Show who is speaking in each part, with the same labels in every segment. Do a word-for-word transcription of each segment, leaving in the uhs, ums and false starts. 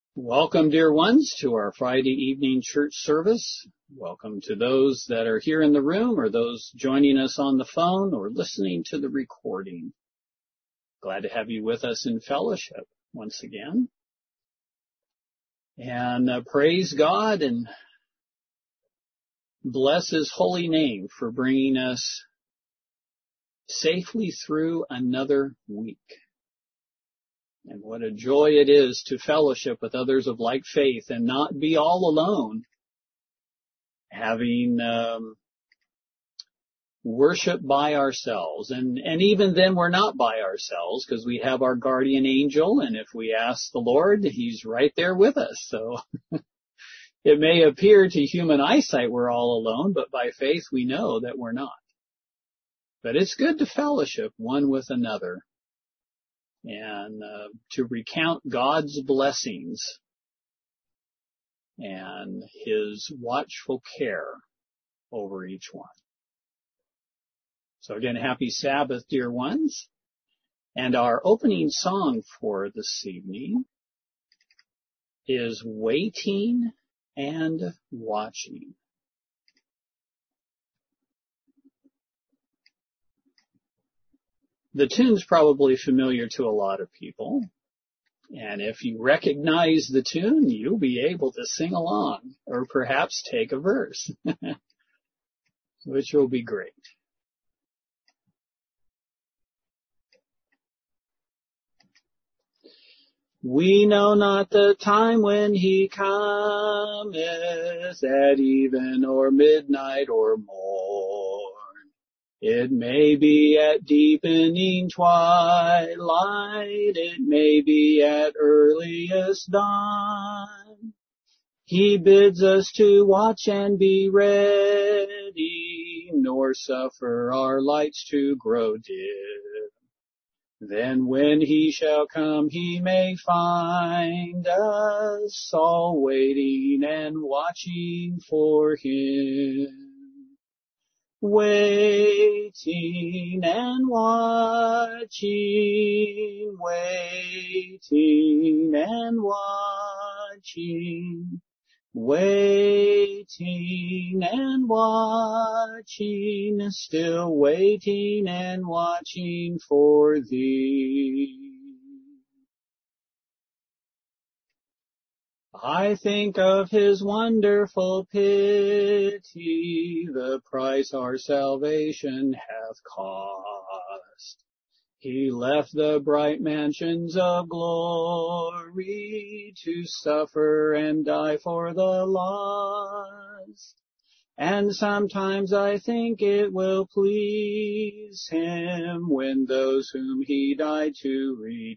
Speaker 1: Welcome, dear ones, to our Friday evening church service. Welcome to those that are here in the room or those joining us on the phone or listening to the recording. Glad to have you with us in fellowship once again. And uh, praise God and bless His holy name for bringing us safely through another week. And what a joy it is to fellowship with others of like faith and not be all alone, having um, worship by ourselves. And, and even then we're not by ourselves because we have our guardian angel, and if we ask the Lord, He's right there with us. So it may appear to human eyesight we're all alone, but by faith we know that we're not. But it's good to fellowship one with another and uh, to recount God's blessings and His watchful care over each one. So again, happy Sabbath, dear ones. And our opening song for this evening is Waiting and Watching. The tune's probably familiar to a lot of people. And if you recognize the tune, you'll be able to sing along or perhaps take a verse, which will be great. We know not the time when He cometh, at even or midnight or morn. It may be at deepening twilight, it may be at earliest dawn. He bids us to watch and be ready, nor suffer our lights to grow dim. Then when He shall come, He may find us all waiting and watching for Him. Waiting and watching, waiting and watching, waiting and watching, still waiting and watching for Thee. I think of His wonderful pity, the price our salvation hath cost. He left the bright mansions of glory to suffer and die for the lost. And sometimes I think it will please Him when those whom He died to redeem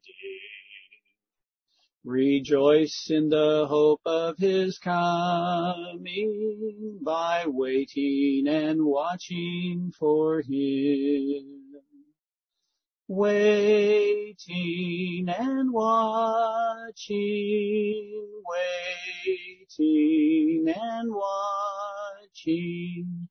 Speaker 1: rejoice in the hope of His coming by waiting and watching for Him. Waiting and watching, waiting and watching,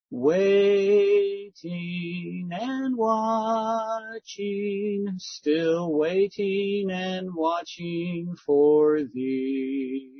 Speaker 1: waiting and watching, still waiting and watching for Thee.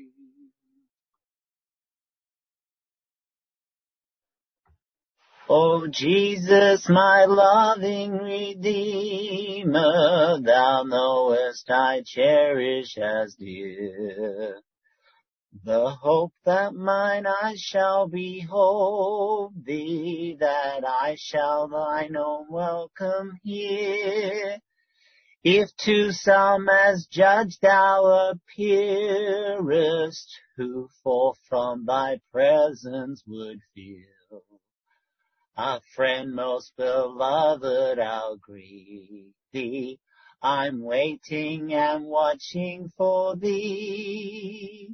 Speaker 2: O Jesus, my loving Redeemer, Thou knowest I cherish as dear the hope that mine eyes shall behold Thee, that I shall Thine own welcome hear. If to some as judge Thou appearest, who forth from Thy presence would feel a friend most beloved, I'll greet Thee. I'm waiting and watching for Thee.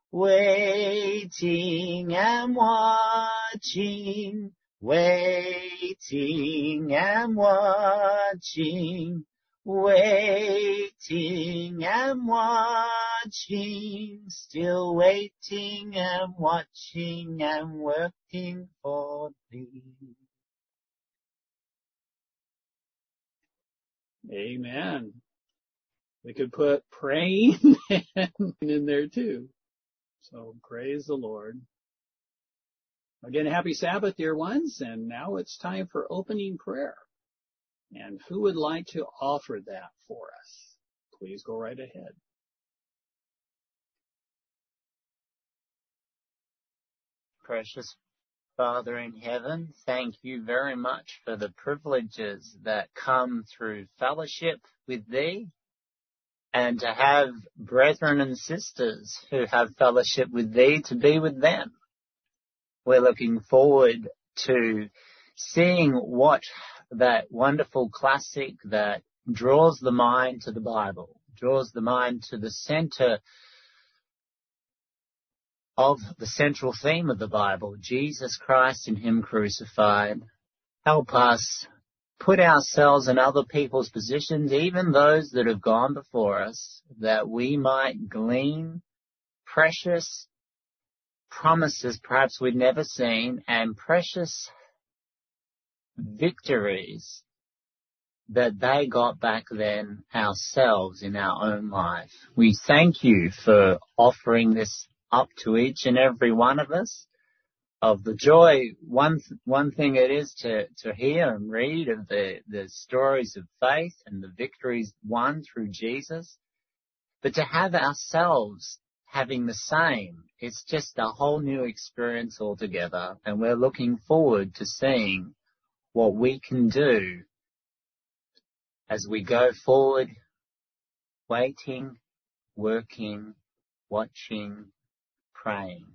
Speaker 2: Waiting and watching, waiting and watching, waiting and watching, still waiting and watching and working for Thee.
Speaker 1: Amen. We could put praying in there too. So praise the Lord. Again, happy Sabbath, dear ones. And now it's time for opening prayer. And who would like to offer that for us? Please go right ahead.
Speaker 2: Precious Father in heaven, thank you very much for the privileges that come through fellowship with Thee, and to have brethren and sisters who have fellowship with Thee to be with them. We're looking forward to seeing what that wonderful classic that draws the mind to the Bible, draws the mind to the center of the central theme of the Bible, Jesus Christ and Him crucified. Help us put ourselves in other people's positions, even those that have gone before us, that we might glean precious promises perhaps we'd never seen, and precious victories that they got back then ourselves in our own life. We thank you for offering this up to each and every one of us, of the joy. One one thing it is to, to hear and read of the, the stories of faith and the victories won through Jesus, but to have ourselves having the same, it's just a whole new experience altogether, and we're looking forward to seeing what we can do as we go forward, waiting, working, watching, praying.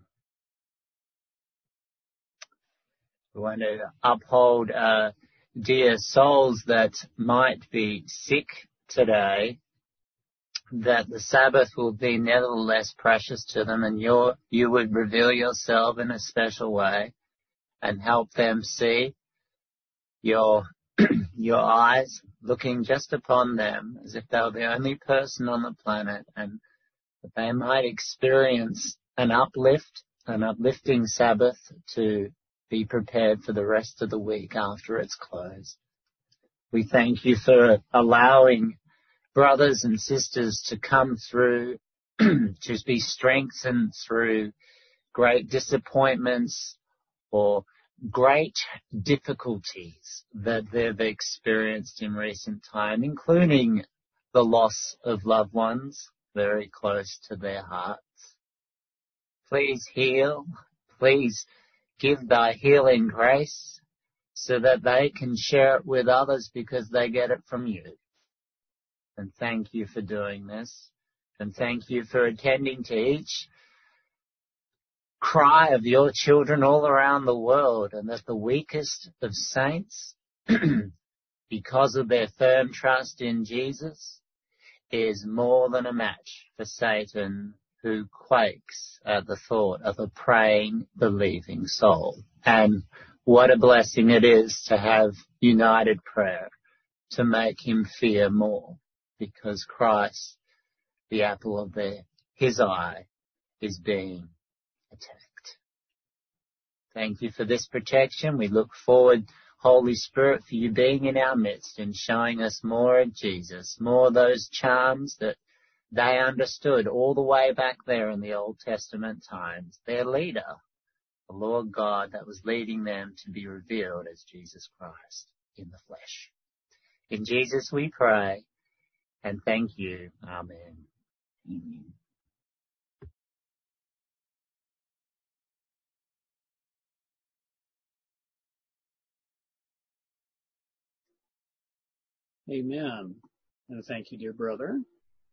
Speaker 2: We want to uphold uh, dear souls that might be sick today, that the Sabbath will be nevertheless precious to them, and you're, you would reveal yourself in a special way and help them see your your eyes looking just upon them as if they were the only person on the planet, and that they might experience an uplift, an uplifting Sabbath to be prepared for the rest of the week after its close. We thank you for allowing brothers and sisters to come through, to be strengthened through great disappointments or great difficulties that they've experienced in recent time, including the loss of loved ones very close to their hearts. Please heal, please give thy healing grace so that they can share it with others because they get it from you. And thank you for doing this. And thank you for attending to each cry of your children all around the world, and that the weakest of saints, because of their firm trust in Jesus, is more than a match for Satan, who quakes at the thought of a praying, believing soul. And what a blessing it is to have united prayer to make him fear more, because Christ, the apple of their, his eye, is being attacked. Thank you for this protection. We look forward, Holy Spirit, for you being in our midst and showing us more of Jesus, more of those charms that they understood all the way back there in the Old Testament times. Their leader, the Lord God, that was leading them to be revealed as Jesus Christ in the flesh. In Jesus we pray and thank you. Amen. Amen.
Speaker 1: Amen. And thank you, dear brother.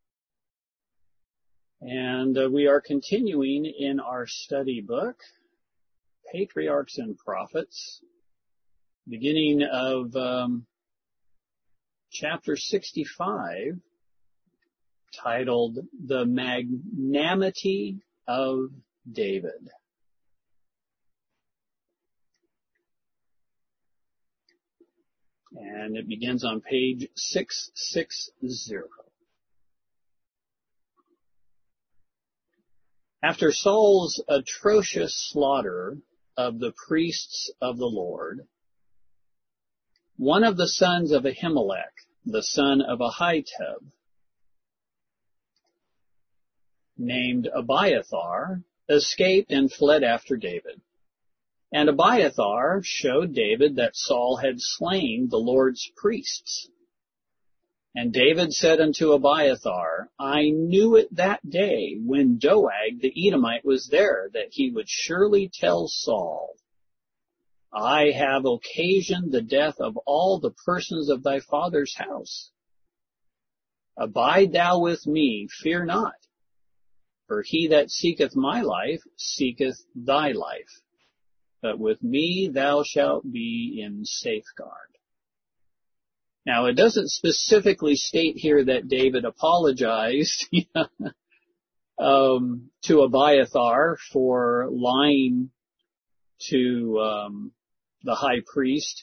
Speaker 1: And uh, we are continuing in our study book, Patriarchs and Prophets, beginning of um, chapter sixty-five, titled The Magnanimity of David. And it begins on page six sixty. After Saul's atrocious slaughter of the priests of the Lord, one of the sons of Ahimelech, the son of Ahitub, named Abiathar escaped and fled after David. And Abiathar showed David that Saul had slain the Lord's priests. And David said unto Abiathar, I knew it that day when Doeg the Edomite was there, that he would surely tell Saul, I have occasioned the death of all the persons of thy father's house. Abide thou with me, fear not, for he that seeketh my life seeketh thy life. But with me thou shalt be in safeguard. Now, it doesn't specifically state here that David apologized um, to Abiathar for lying to um, the high priest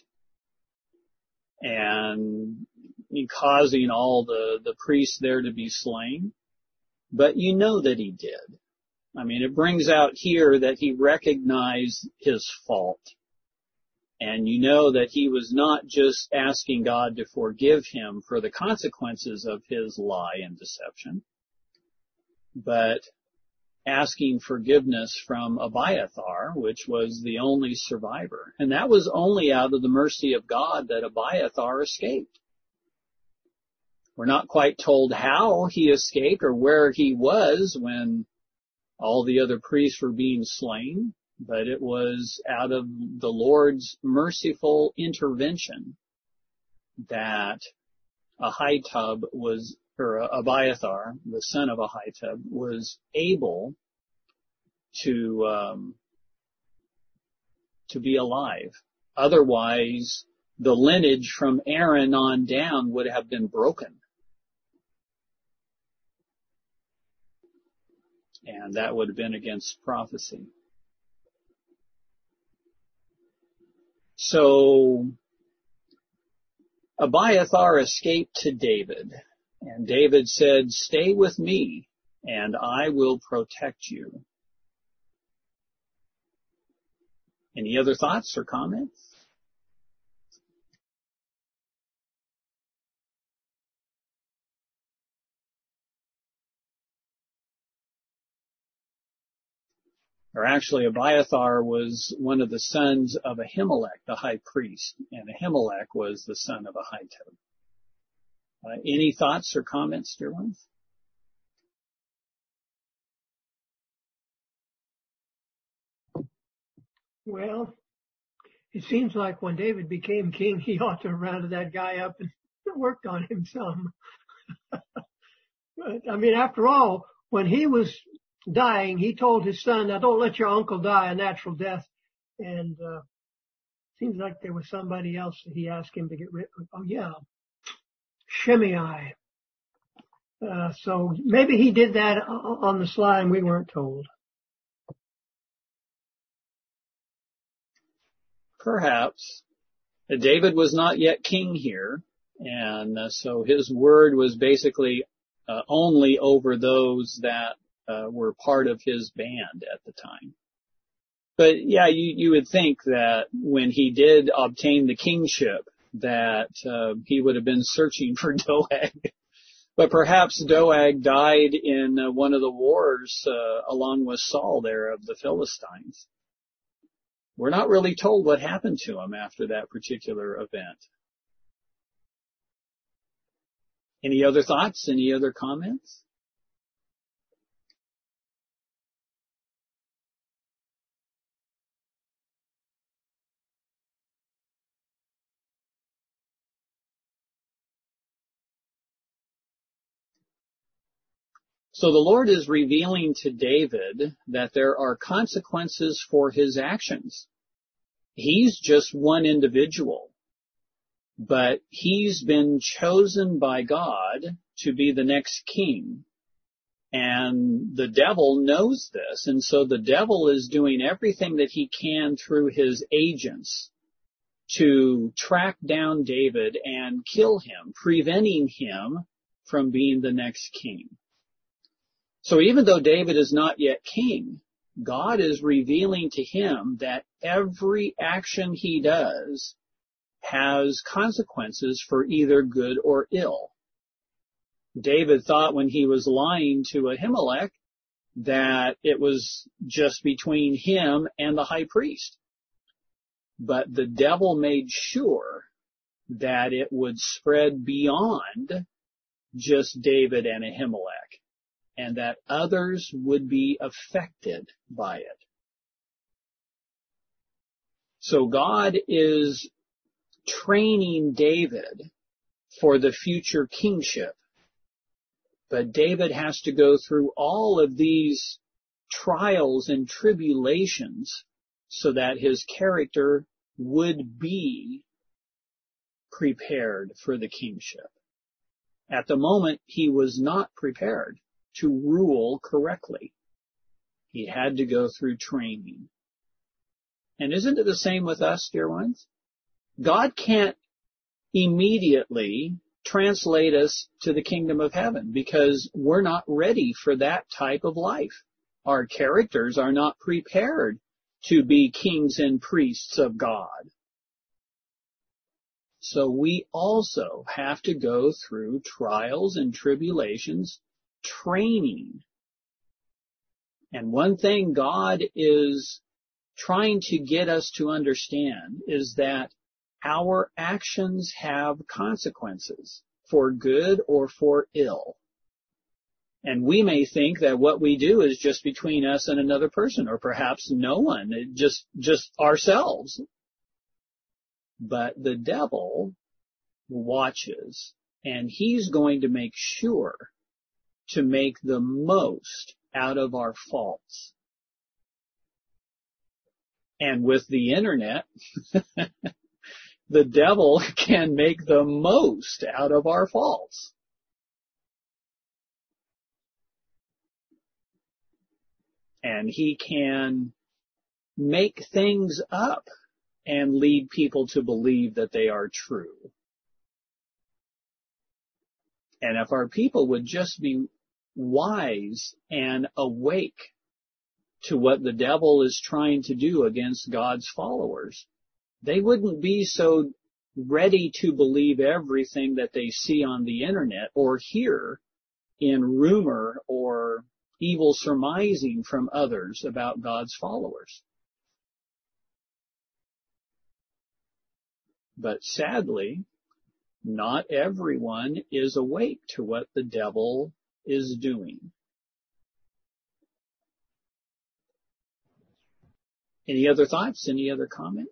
Speaker 1: and causing all the, the priests there to be slain. But you know that he did. I mean, it brings out here that he recognized his fault. And you know that he was not just asking God to forgive him for the consequences of his lie and deception, but asking forgiveness from Abiathar, which was the only survivor. And that was only out of the mercy of God that Abiathar escaped. We're not quite told how he escaped or where he was when all the other priests were being slain, but it was out of the Lord's merciful intervention that Ahitub was, or Abiathar, the son of Ahitub, was able to um, to be alive. Otherwise, the lineage from Aaron on down would have been broken. And that would have been against prophecy. So Abiathar escaped to David, and David said, stay with me, and I will protect you. Any other thoughts or comments? Or actually, Abiathar was one of the sons of Ahimelech, the high priest, and Ahimelech was the son of Ahitub. Uh, any thoughts or comments, dear ones?
Speaker 3: Well, it seems like when David became king, he ought to have rounded that guy up and worked on him some. But, I mean, after all, when he was dying, he told his son, now don't let your uncle die a natural death. And uh seems like there was somebody else that he asked him to get rid of. Oh, yeah, Shimei. Uh, so maybe he did that on the sly and we weren't told.
Speaker 1: Perhaps. David was not yet king here, and uh, so his word was basically uh, only over those that uh, were part of his band at the time. But yeah, you, you would think that when he did obtain the kingship, that uh, he would have been searching for Doeg. But perhaps Doeg died in uh, one of the wars uh, along with Saul there of the Philistines. We're not really told what happened to him after that particular event. Any other thoughts? Any other comments? So the Lord is revealing to David that there are consequences for his actions. He's just one individual, but he's been chosen by God to be the next king. And the devil knows this, and so the devil is doing everything that he can through his agents to track down David and kill him, preventing him from being the next king. So even though David is not yet king, God is revealing to him that every action he does has consequences for either good or ill. David thought when he was lying to Ahimelech that it was just between him and the high priest. But the devil made sure that it would spread beyond just David and Ahimelech, and that others would be affected by it. So God is training David for the future kingship. But David has to go through all of these trials and tribulations so that his character would be prepared for the kingship. At the moment, he was not prepared to rule correctly. He had to go through training. And isn't it the same with us, dear ones? God can't immediately translate us to the kingdom of heaven because we're not ready for that type of life. Our characters are not prepared to be kings and priests of God. So we also have to go through trials and tribulations, training. And one thing God is trying to get us to understand is that our actions have consequences, for good or for ill. And we may think that what we do is just between us and another person, or perhaps no one, just, just ourselves. But the devil watches, and he's going to make sure to make the most out of our faults. And with the internet, the devil can make the most out of our faults. And he can make things up and lead people to believe that they are true. And if our people would just be wise and awake to what the devil is trying to do against God's followers, they wouldn't be so ready to believe everything that they see on the internet or hear in rumor or evil surmising from others about God's followers. But sadly, not everyone is awake to what the devil is doing. Any other thoughts? Any other comments?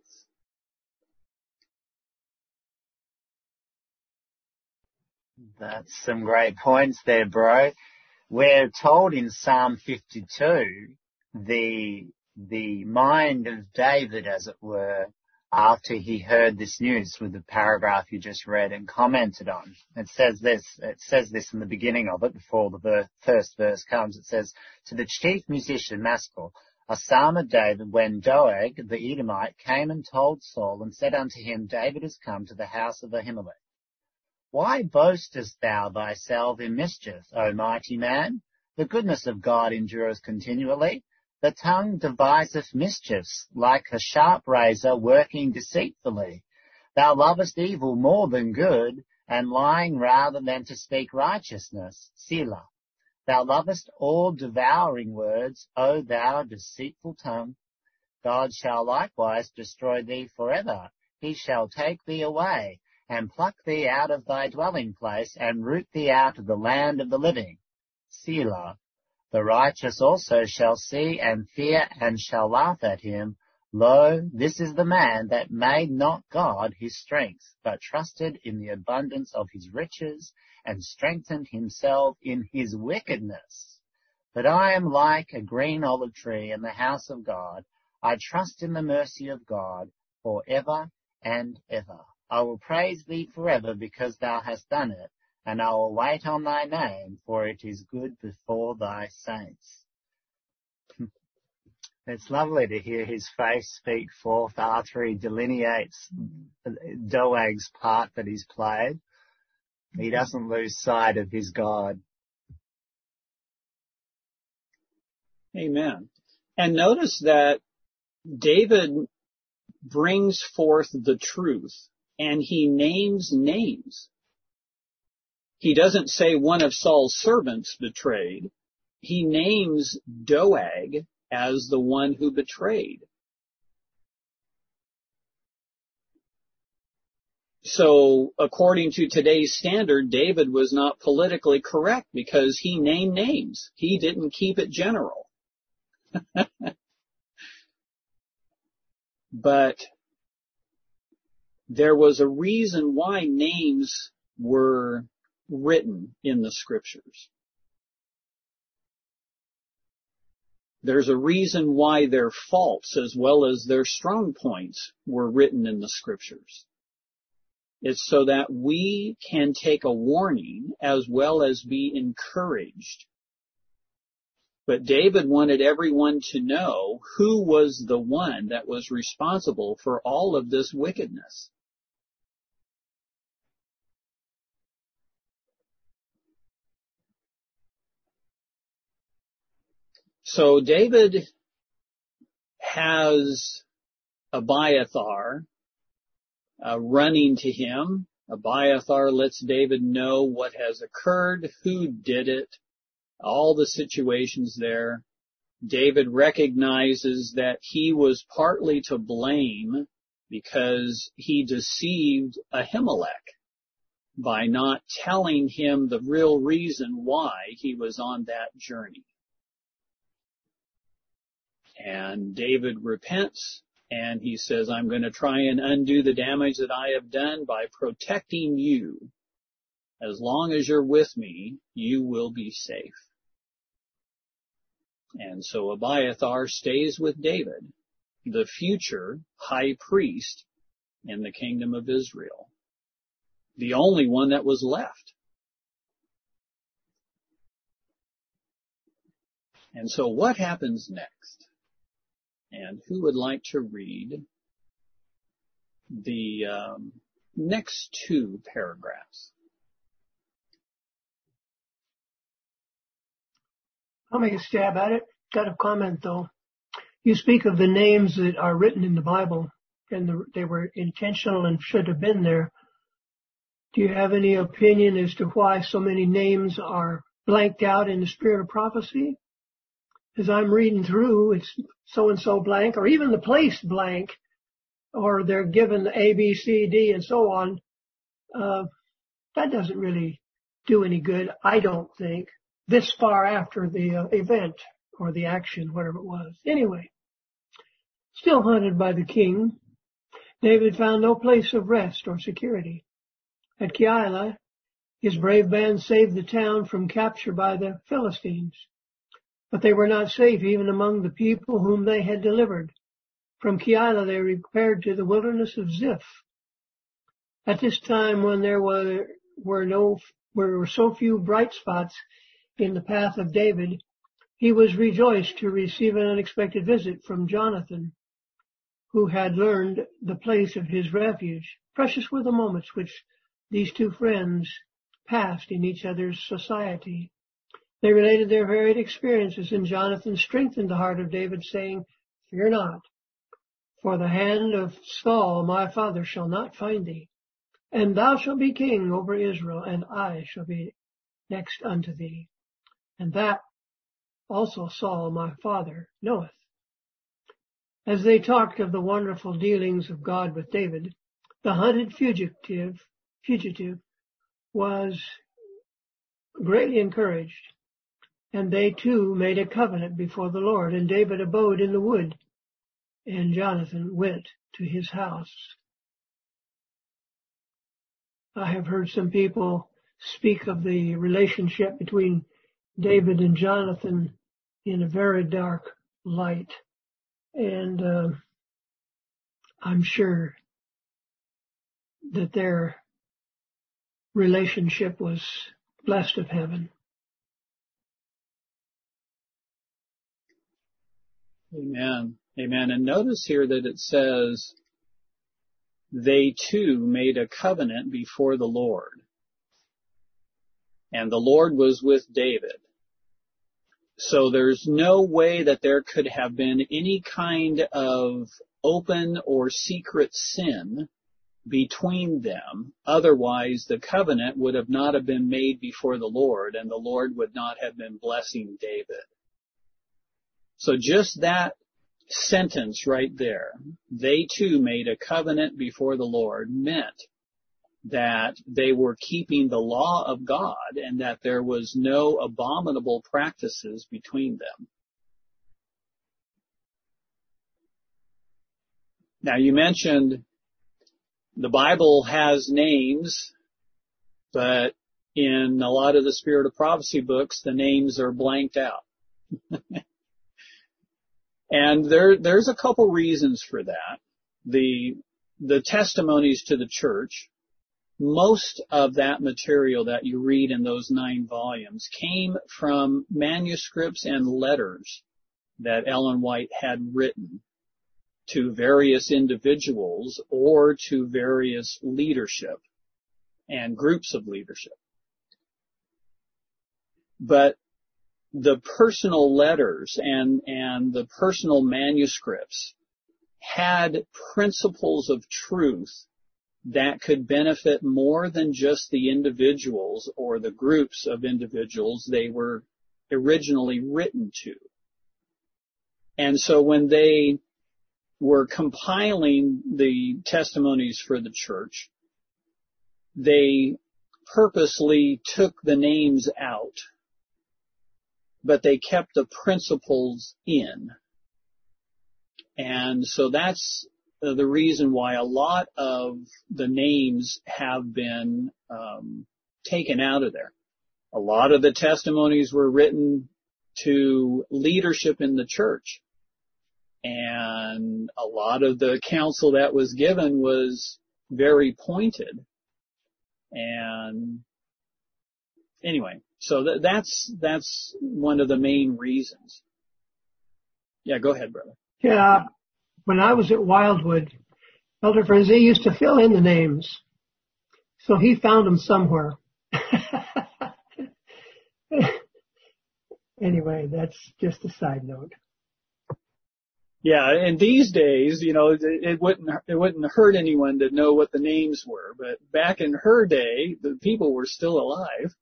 Speaker 2: That's some great points there, bro. We're told in Psalm fifty-two, the, the mind of David, as it were, after he heard this news with the paragraph you just read and commented on. It says this, it says this in the beginning of it, before the ver- first verse comes. It says, to the chief musician Maskil, a psalm of David, when Doeg, the Edomite, came and told Saul and said unto him, David is come to the house of Ahimelech. Why boastest thou thyself in mischief, O mighty man? The goodness of God endures continually. The tongue deviseth mischiefs, like a sharp razor working deceitfully. Thou lovest evil more than good, and lying rather than to speak righteousness. Selah. Thou lovest all devouring words, O thou deceitful tongue. God shall likewise destroy thee forever. He shall take thee away, and pluck thee out of thy dwelling place, and root thee out of the land of the living. Selah. The righteous also shall see and fear, and shall laugh at him. Lo, this is the man that made not God his strength, but trusted in the abundance of his riches, and strengthened himself in his wickedness. But I am like a green olive tree in the house of God. I trust in the mercy of God for ever and ever. I will praise thee forever because thou hast done it, and I will wait on thy name, for it is good before thy saints. It's lovely to hear his face speak forth after he delineates Doeg's part that he's played. He doesn't lose sight of his God.
Speaker 1: Amen. And notice that David brings forth the truth, and he names names. He doesn't say one of Saul's servants betrayed. he names Doeg as the one who betrayed. So according to today's standard, David was not politically correct because he named names. He didn't keep it general. But there was a reason why names were written in the scriptures. There's a reason why their faults as well as their strong points were written in the scriptures. It's so that we can take a warning as well as be encouraged. But David wanted everyone to know who was the one that was responsible for all of this wickedness. So David has Abiathar uh, running to him. Abiathar lets David know what has occurred, who did it, all the situations there. David recognizes that he was partly to blame because he deceived Ahimelech by not telling him the real reason why he was on that journey. And David repents, and he says, I'm going to try and undo the damage that I have done by protecting you. As long as you're with me, you will be safe. And so Abiathar stays with David, the future high priest in the kingdom of Israel, the only one that was left. And so what happens next? And who would like to read the um, next two paragraphs?
Speaker 3: I'll make a stab at it. Got a comment though. You speak of the names that are written in the Bible, and the, they were intentional and should have been there. Do you have any opinion as to why so many names are blanked out in the spirit of prophecy? As I'm reading through, it's so-and-so blank, or even the place blank, or they're given A, B, C, D, and so on. Uh, that doesn't really do any good, I don't think, this far after the uh, event or the action, whatever it was. Anyway, still hunted by the king, David found no place of rest or security. At Keilah, his brave band saved the town from capture by the Philistines. But they were not safe even among the people whom they had delivered. From Keilah they repaired to the wilderness of Ziph. At this time, when there were, were no were so few bright spots in the path of David, he was rejoiced to receive an unexpected visit from Jonathan, who had learned the place of his refuge. Precious were the moments which these two friends passed in each other's society. They related their varied experiences, and Jonathan strengthened the heart of David, saying, Fear not, for the hand of Saul my father shall not find thee, and thou shalt be king over Israel, and I shall be next unto thee. And that also Saul my father knoweth. As they talked of the wonderful dealings of God with David, the hunted fugitive, fugitive was greatly encouraged. And they too made a covenant before the Lord, and David abode in the wood, and Jonathan went to his house. I have heard some people speak of the relationship between David and Jonathan in a very dark light, and uh, I'm sure that their relationship was blessed of heaven.
Speaker 1: Amen. Amen. And notice here that it says, they too made a covenant before the Lord. And the Lord was with David. So there's no way that there could have been any kind of open or secret sin between them. Otherwise, the covenant would have not have been made before the Lord, and the Lord would not have been blessing David. So just that sentence right there, they too made a covenant before the Lord, meant that they were keeping the law of God and that there was no abominable practices between them. Now, you mentioned the Bible has names, but in a lot of the Spirit of Prophecy books, the names are blanked out. And there, there's a couple reasons for that. The, the testimonies to the church, most of that material that you read in those nine volumes came from manuscripts and letters that Ellen White had written to various individuals or to various leadership and groups of leadership. But the personal letters and, and the personal manuscripts had principles of truth that could benefit more than just the individuals or the groups of individuals they were originally written to. And so when they were compiling the testimonies for the church, they purposely took the names out, but they kept the principles in. And so that's the reason why a lot of the names have been um, taken out of there. A lot of the testimonies were written to leadership in the church. And a lot of the counsel that was given was very pointed. And anyway, so th- that's that's one of the main reasons. Yeah, go ahead, brother.
Speaker 3: Yeah, when I was at Wildwood, Elder Frenzy used to fill in the names, so he found them somewhere. Anyway, that's just a side note.
Speaker 1: Yeah, and these days, you know, it, it wouldn't it wouldn't hurt anyone to know what the names were, but back in her day, the people were still alive.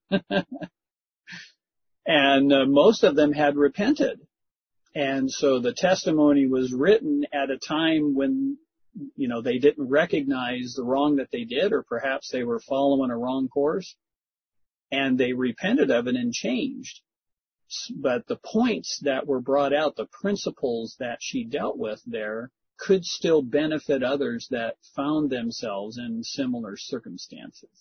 Speaker 1: And uh, most of them had repented. And so the testimony was written at a time when, you know, they didn't recognize the wrong that they did, or perhaps they were following a wrong course, and they repented of it and changed. But the points that were brought out, the principles that she dealt with there, could still benefit others that found themselves in similar circumstances.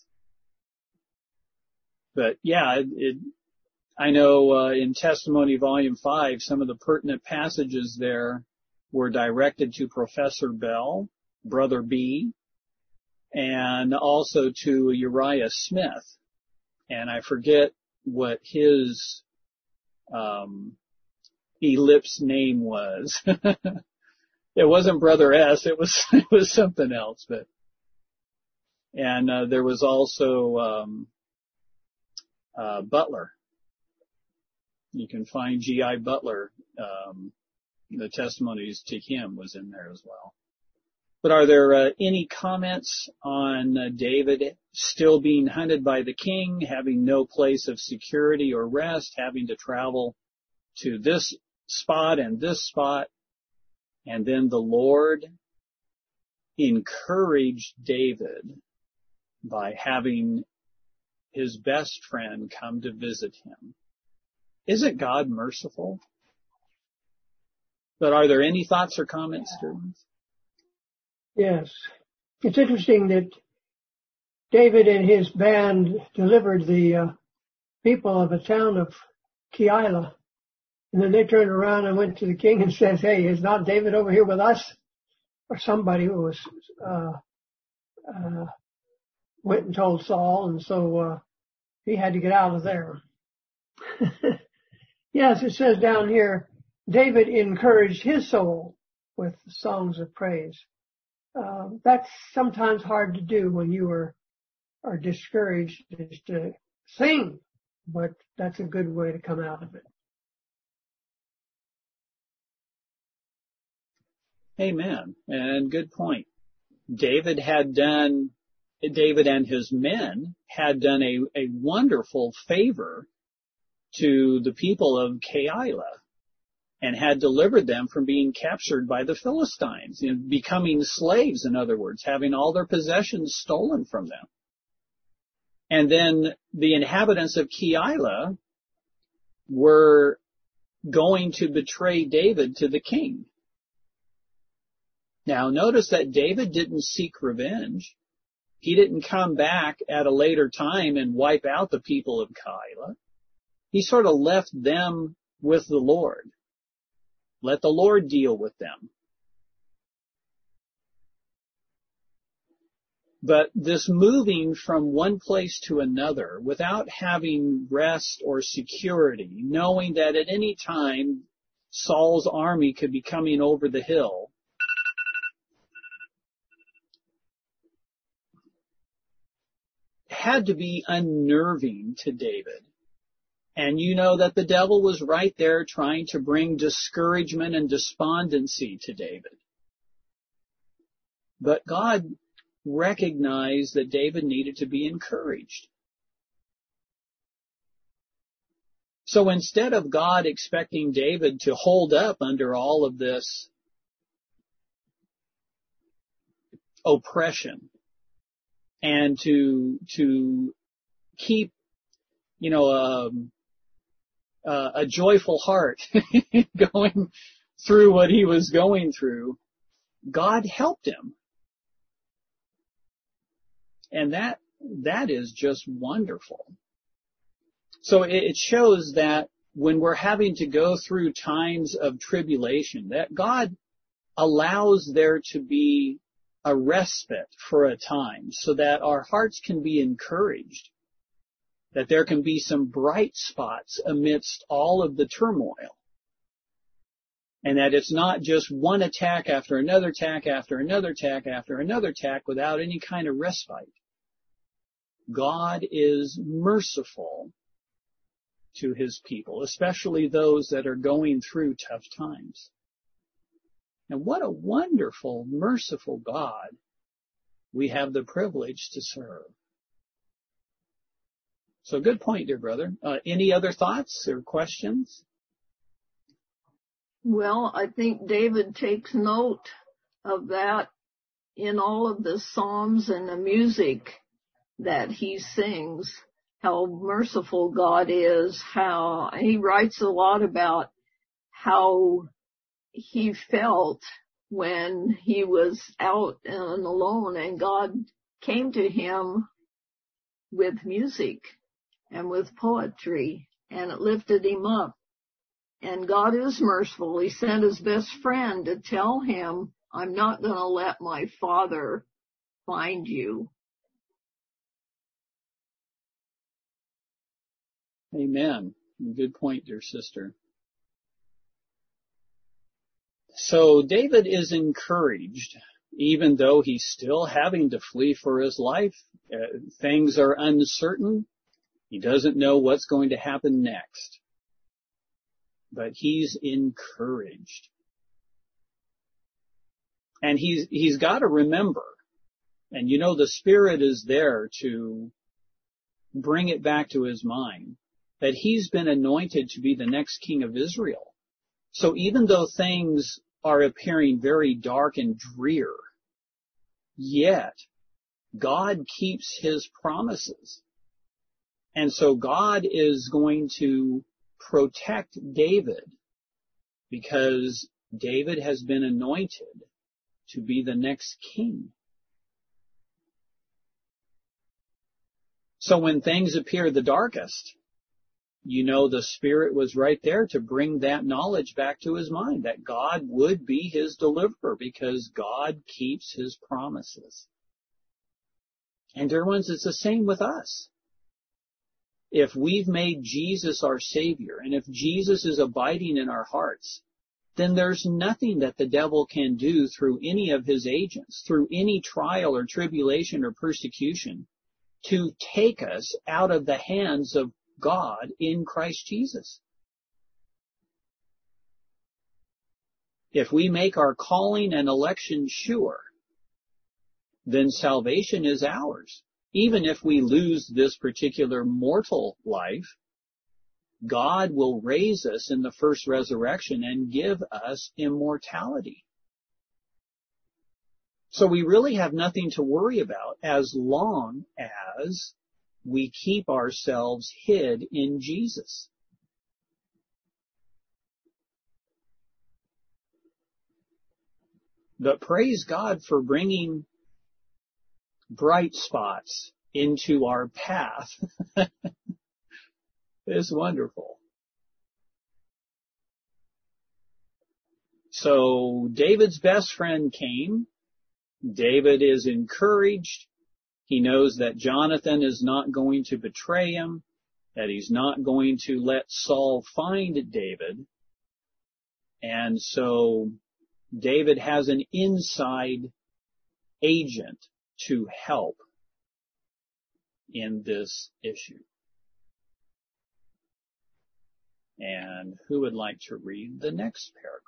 Speaker 1: But yeah, it, it I know uh, in Testimony Volume five, some of the pertinent passages there were directed to Professor Bell, Brother B, and also to Uriah Smith. And I forget what his um, ellipse name was. It wasn't Brother S, it was it was something else. But and uh, there was also um, uh, Butler. You can find G I Butler. Um, the testimonies to him was in there as well. But are there uh, any comments on uh, David still being hunted by the king, having no place of security or rest, having to travel to this spot and this spot? And then the Lord encouraged David by having his best friend come to visit him. Isn't God merciful? But are there any thoughts or comments, students?
Speaker 3: Yes. It's interesting that David and his band delivered the uh, people of the town of Keilah. And then they turned around and went to the king and says, hey, is not David over here with us? Or somebody who was, uh, uh, went and told Saul, and so, uh, he had to get out of there. Yes, it says down here, David encouraged his soul with songs of praise. Uh, that's sometimes hard to do when you are, are discouraged, is to sing, but that's a good way to come out of it.
Speaker 1: Amen. And good point. David had done, David and his men had done a, a wonderful favor to the people of Keilah and had delivered them from being captured by the Philistines, you know, becoming slaves, in other words, having all their possessions stolen from them. And then the inhabitants of Keilah were going to betray David to the king. Now, notice that David didn't seek revenge. He didn't come back at a later time and wipe out the people of Keilah. He sort of left them with the Lord. Let the Lord deal with them. But this moving from one place to another without having rest or security, knowing that at any time Saul's army could be coming over the hill, had to be unnerving to David. And you know that the devil was right there trying to bring discouragement and despondency to David. But God recognized that David needed to be encouraged. So instead of God expecting David to hold up under all of this oppression and to to keep, you know, um, uh, a joyful heart going through what he was going through, God helped him. And that that is just wonderful. So it shows that when we're having to go through times of tribulation, that God allows there to be a respite for a time so that our hearts can be encouraged, that there can be some bright spots amidst all of the turmoil, and that it's not just one attack after another attack after another attack after another attack without any kind of respite. God is merciful to his people, especially those that are going through tough times. And what a wonderful, merciful God we have the privilege to serve. So good point, dear brother. Uh, any other thoughts or questions?
Speaker 4: Well, I think David takes note of that in all of the psalms and the music that he sings, how merciful God is, how he writes a lot about how he felt when he was out and alone and God came to him with music and with poetry and it lifted him up. And God is merciful. He sent his best friend to tell him, I'm not going to let my father find you.
Speaker 1: Amen. Good point, dear sister. So David is encouraged, even though he's still having to flee for his life. Uh, things are uncertain. He doesn't know what's going to happen next. But he's encouraged. And he's, he's got to remember, and you know the Spirit is there to bring it back to his mind, that he's been anointed to be the next king of Israel. So even though things are appearing very dark and drear, yet God keeps his promises. And so God is going to protect David because David has been anointed to be the next king. So when things appear the darkest, you know the Spirit was right there to bring that knowledge back to his mind, that God would be his deliverer because God keeps his promises. And dear ones, it's the same with us. If we've made Jesus our Savior, and if Jesus is abiding in our hearts, then there's nothing that the devil can do through any of his agents, through any trial or tribulation or persecution, to take us out of the hands of God in Christ Jesus. If we make our calling and election sure, then salvation is ours. Even if we lose this particular mortal life, God will raise us in the first resurrection and give us immortality. So we really have nothing to worry about as long as we keep ourselves hid in Jesus. But praise God for bringing bright spots into our path. It's wonderful. So David's best friend came. David is encouraged. He knows that Jonathan is not going to betray him, that he's not going to let Saul find David. And so David has an inside agent to help in this issue. And who would like to read the next paragraph?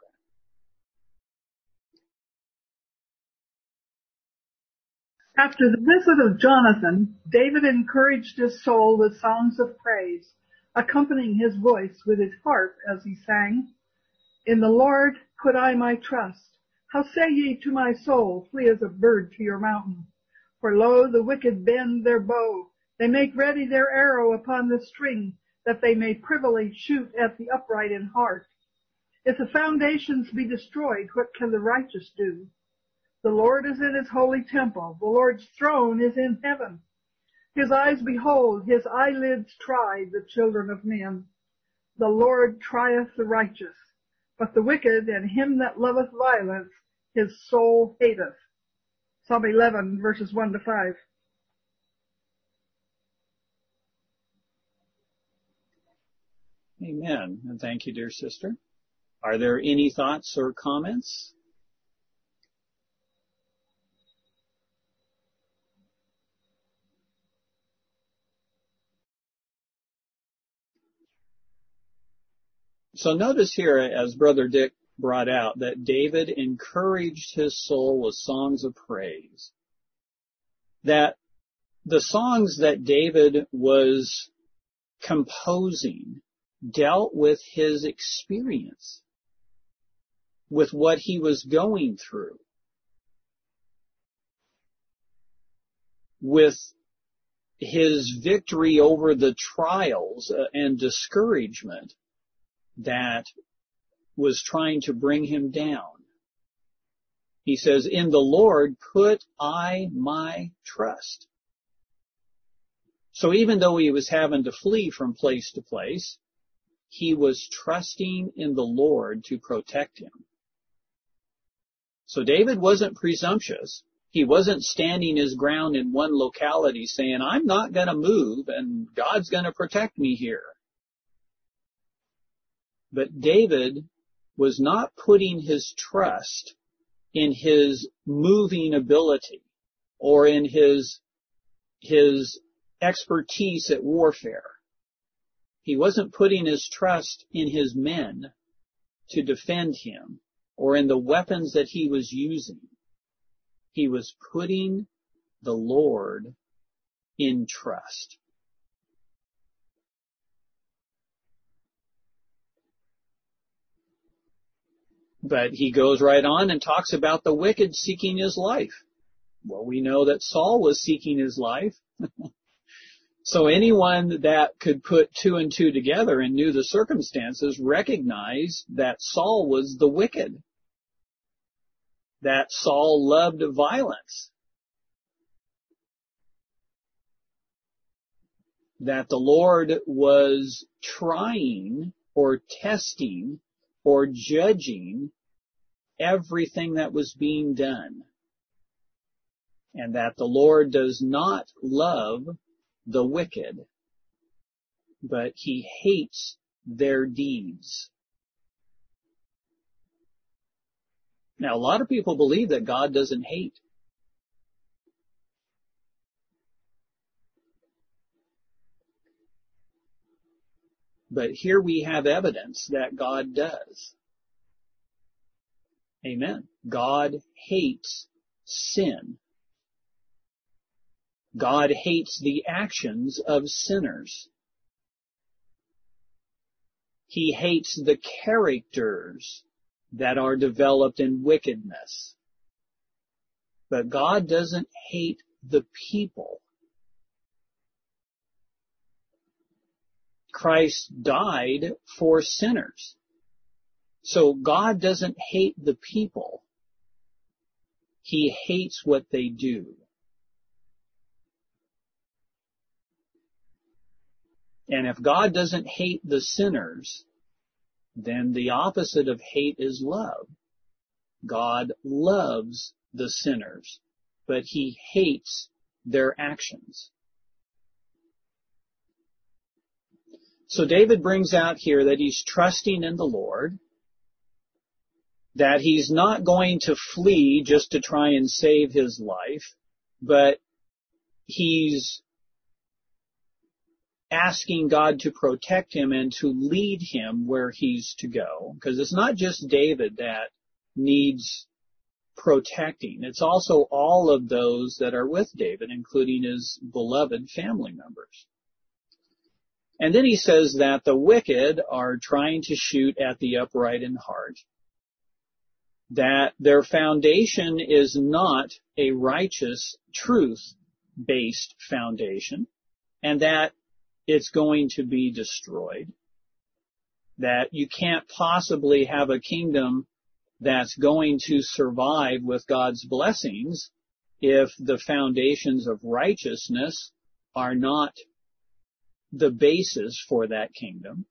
Speaker 5: After the visit of Jonathan, David encouraged his soul with songs of praise, accompanying his voice with his harp as he sang, "In the Lord put I my trust. How say ye to my soul, flee as a bird to your mountain? For lo, the wicked bend their bow. They make ready their arrow upon the string, that they may privily shoot at the upright in heart. If the foundations be destroyed, what can the righteous do? The Lord is in his holy temple. The Lord's throne is in heaven. His eyes behold, his eyelids try the children of men. The Lord trieth the righteous, but the wicked and him that loveth violence, his soul hateth." Psalm eleven, verses one to five.
Speaker 1: Amen. And thank you, dear sister. Are there any thoughts or comments? So notice here, as Brother Dick brought out, that David encouraged his soul with songs of praise. That the songs that David was composing dealt with his experience, with what he was going through, with his victory over the trials and discouragement that was trying to bring him down. He says, "In the Lord put I my trust." So even though he was having to flee from place to place, he was trusting in the Lord to protect him. So David wasn't presumptuous. He wasn't standing his ground in one locality saying, "I'm not going to move and God's going to protect me here." But David was not putting his trust in his moving ability or in his, his expertise at warfare. He wasn't putting his trust in his men to defend him or in the weapons that he was using. He was putting the Lord in trust. But he goes right on and talks about the wicked seeking his life. Well, we know that Saul was seeking his life. So anyone that could put two and two together and knew the circumstances recognized that Saul was the wicked, that Saul loved violence, that the Lord was trying or testing or judging everything that was being done, and that the Lord does not love the wicked, but he hates their deeds. Now, a lot of people believe that God doesn't hate. But here we have evidence that God does. Amen. God hates sin. God hates the actions of sinners. He hates the characters that are developed in wickedness. But God doesn't hate the people. Christ died for sinners. So God doesn't hate the people. He hates what they do. And if God doesn't hate the sinners, then the opposite of hate is love. God loves the sinners, but he hates their actions. So David brings out here that he's trusting in the Lord, that he's not going to flee just to try and save his life, but he's asking God to protect him and to lead him where he's to go. Because it's not just David that needs protecting. It's also all of those that are with David, including his beloved family members. And then he says that the wicked are trying to shoot at the upright in heart, that their foundation is not a righteous, truth-based foundation, and that it's going to be destroyed, that you can't possibly have a kingdom that's going to survive with God's blessings if the foundations of righteousness are not the basis for that kingdom.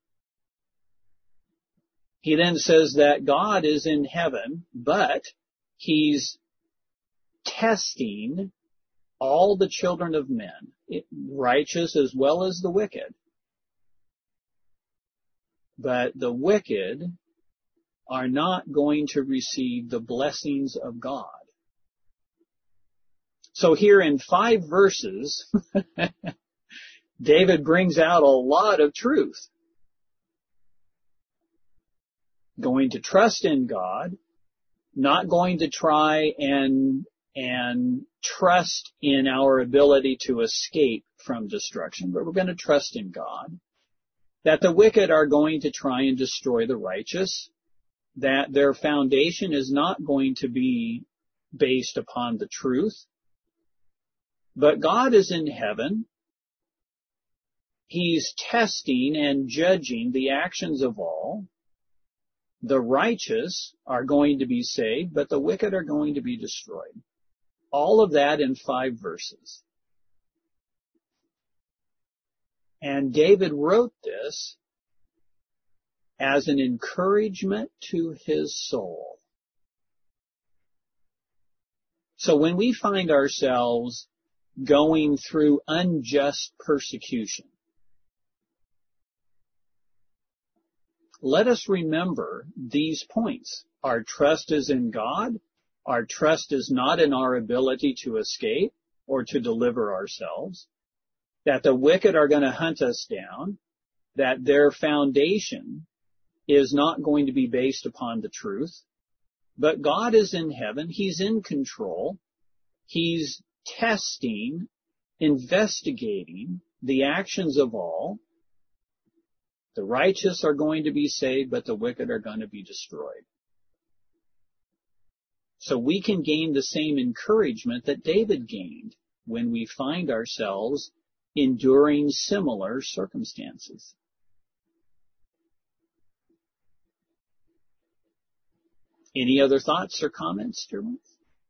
Speaker 1: He then says that God is in heaven, but he's testing all the children of men, righteous as well as the wicked. But the wicked are not going to receive the blessings of God. So here in five verses, David brings out a lot of truth. Going to trust in God, not going to try and and trust in our ability to escape from destruction, but we're going to trust in God. That the wicked are going to try and destroy the righteous, that their foundation is not going to be based upon the truth, but God is in heaven. He's testing and judging the actions of all. The righteous are going to be saved, but the wicked are going to be destroyed. All of that in five verses. And David wrote this as an encouragement to his soul. So when we find ourselves going through unjust persecution, let us remember these points. Our trust is in God. Our trust is not in our ability to escape or to deliver ourselves. That the wicked are going to hunt us down. That their foundation is not going to be based upon the truth. But God is in heaven. He's in control. He's testing, investigating the actions of all. The righteous are going to be saved, but the wicked are going to be destroyed. So we can gain the same encouragement that David gained when we find ourselves enduring similar circumstances. Any other thoughts or comments, dear ones?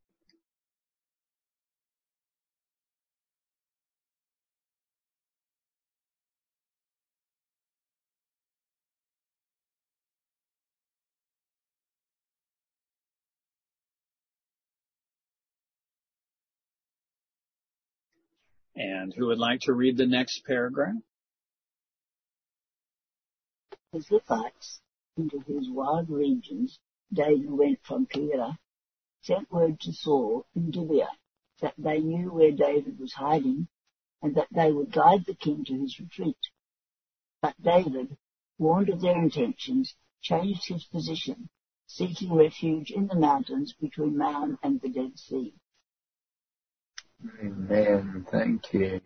Speaker 1: And who would like to read the next paragraph?
Speaker 6: The Ziphites, into whose wild regions David went from Keilah, sent word to Saul in Gibeah that they knew where David was hiding and that they would guide the king to his retreat. But David, warned of their intentions, changed his position, seeking refuge in the mountains between Maon and the Dead Sea.
Speaker 2: Amen. Thank you.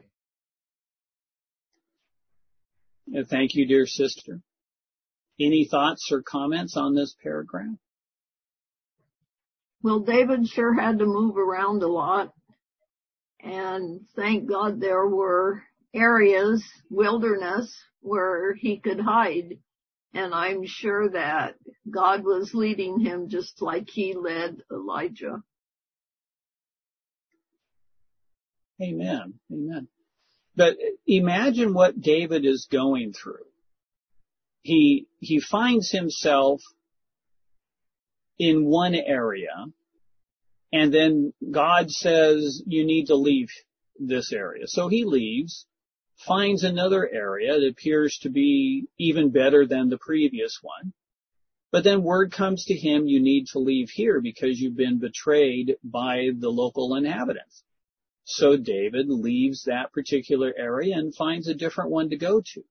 Speaker 1: Thank you, dear sister. Any thoughts or comments on this paragraph?
Speaker 4: Well, David sure had to move around a lot. And thank God there were areas, wilderness, where he could hide. And I'm sure that God was leading him just like he led Elijah.
Speaker 1: Amen. Amen. But imagine what David is going through. He, he finds himself in one area, and then God says, you need to leave this area. So he leaves, finds another area that appears to be even better than the previous one. But then word comes to him, you need to leave here because you've been betrayed by the local inhabitants. So David leaves that particular area and finds a different one to go to.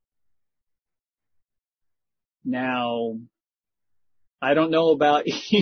Speaker 1: Now, I don't know about you,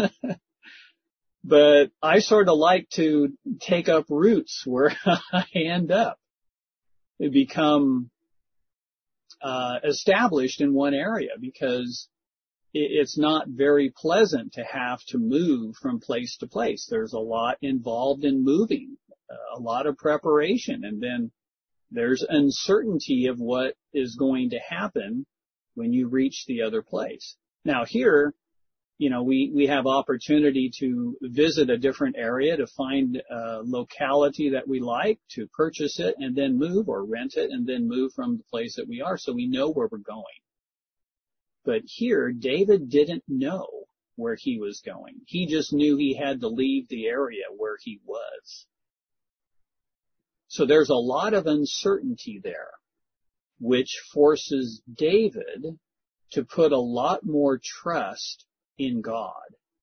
Speaker 1: but I sort of like to take up roots where I end up. It become uh, established in one area because it's not very pleasant to have to move from place to place. There's a lot involved in moving, a lot of preparation, and then there's uncertainty of what is going to happen when you reach the other place. Now here, you know, we, we have opportunity to visit a different area, to find a locality that we like, to purchase it and then move, or rent it and then move from the place that we are, so we know where we're going. But here, David didn't know where he was going. He just knew he had to leave the area where he was. So there's a lot of uncertainty there, which forces David to put a lot more trust in God.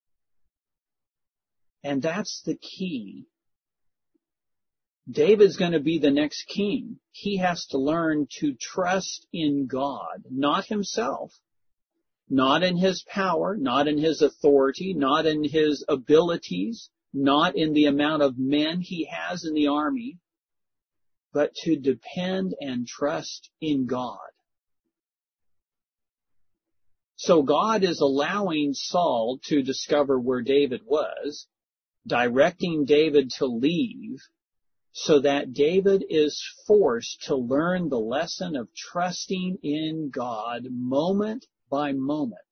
Speaker 1: And that's the key. David's going to be the next king. He has to learn to trust in God, not himself, not in his power, not in his authority, not in his abilities, not in the amount of men he has in the army, but to depend and trust in God. So God is allowing Saul to discover where David was, directing David to leave, so that David is forced to learn the lesson of trusting in God moment by moment.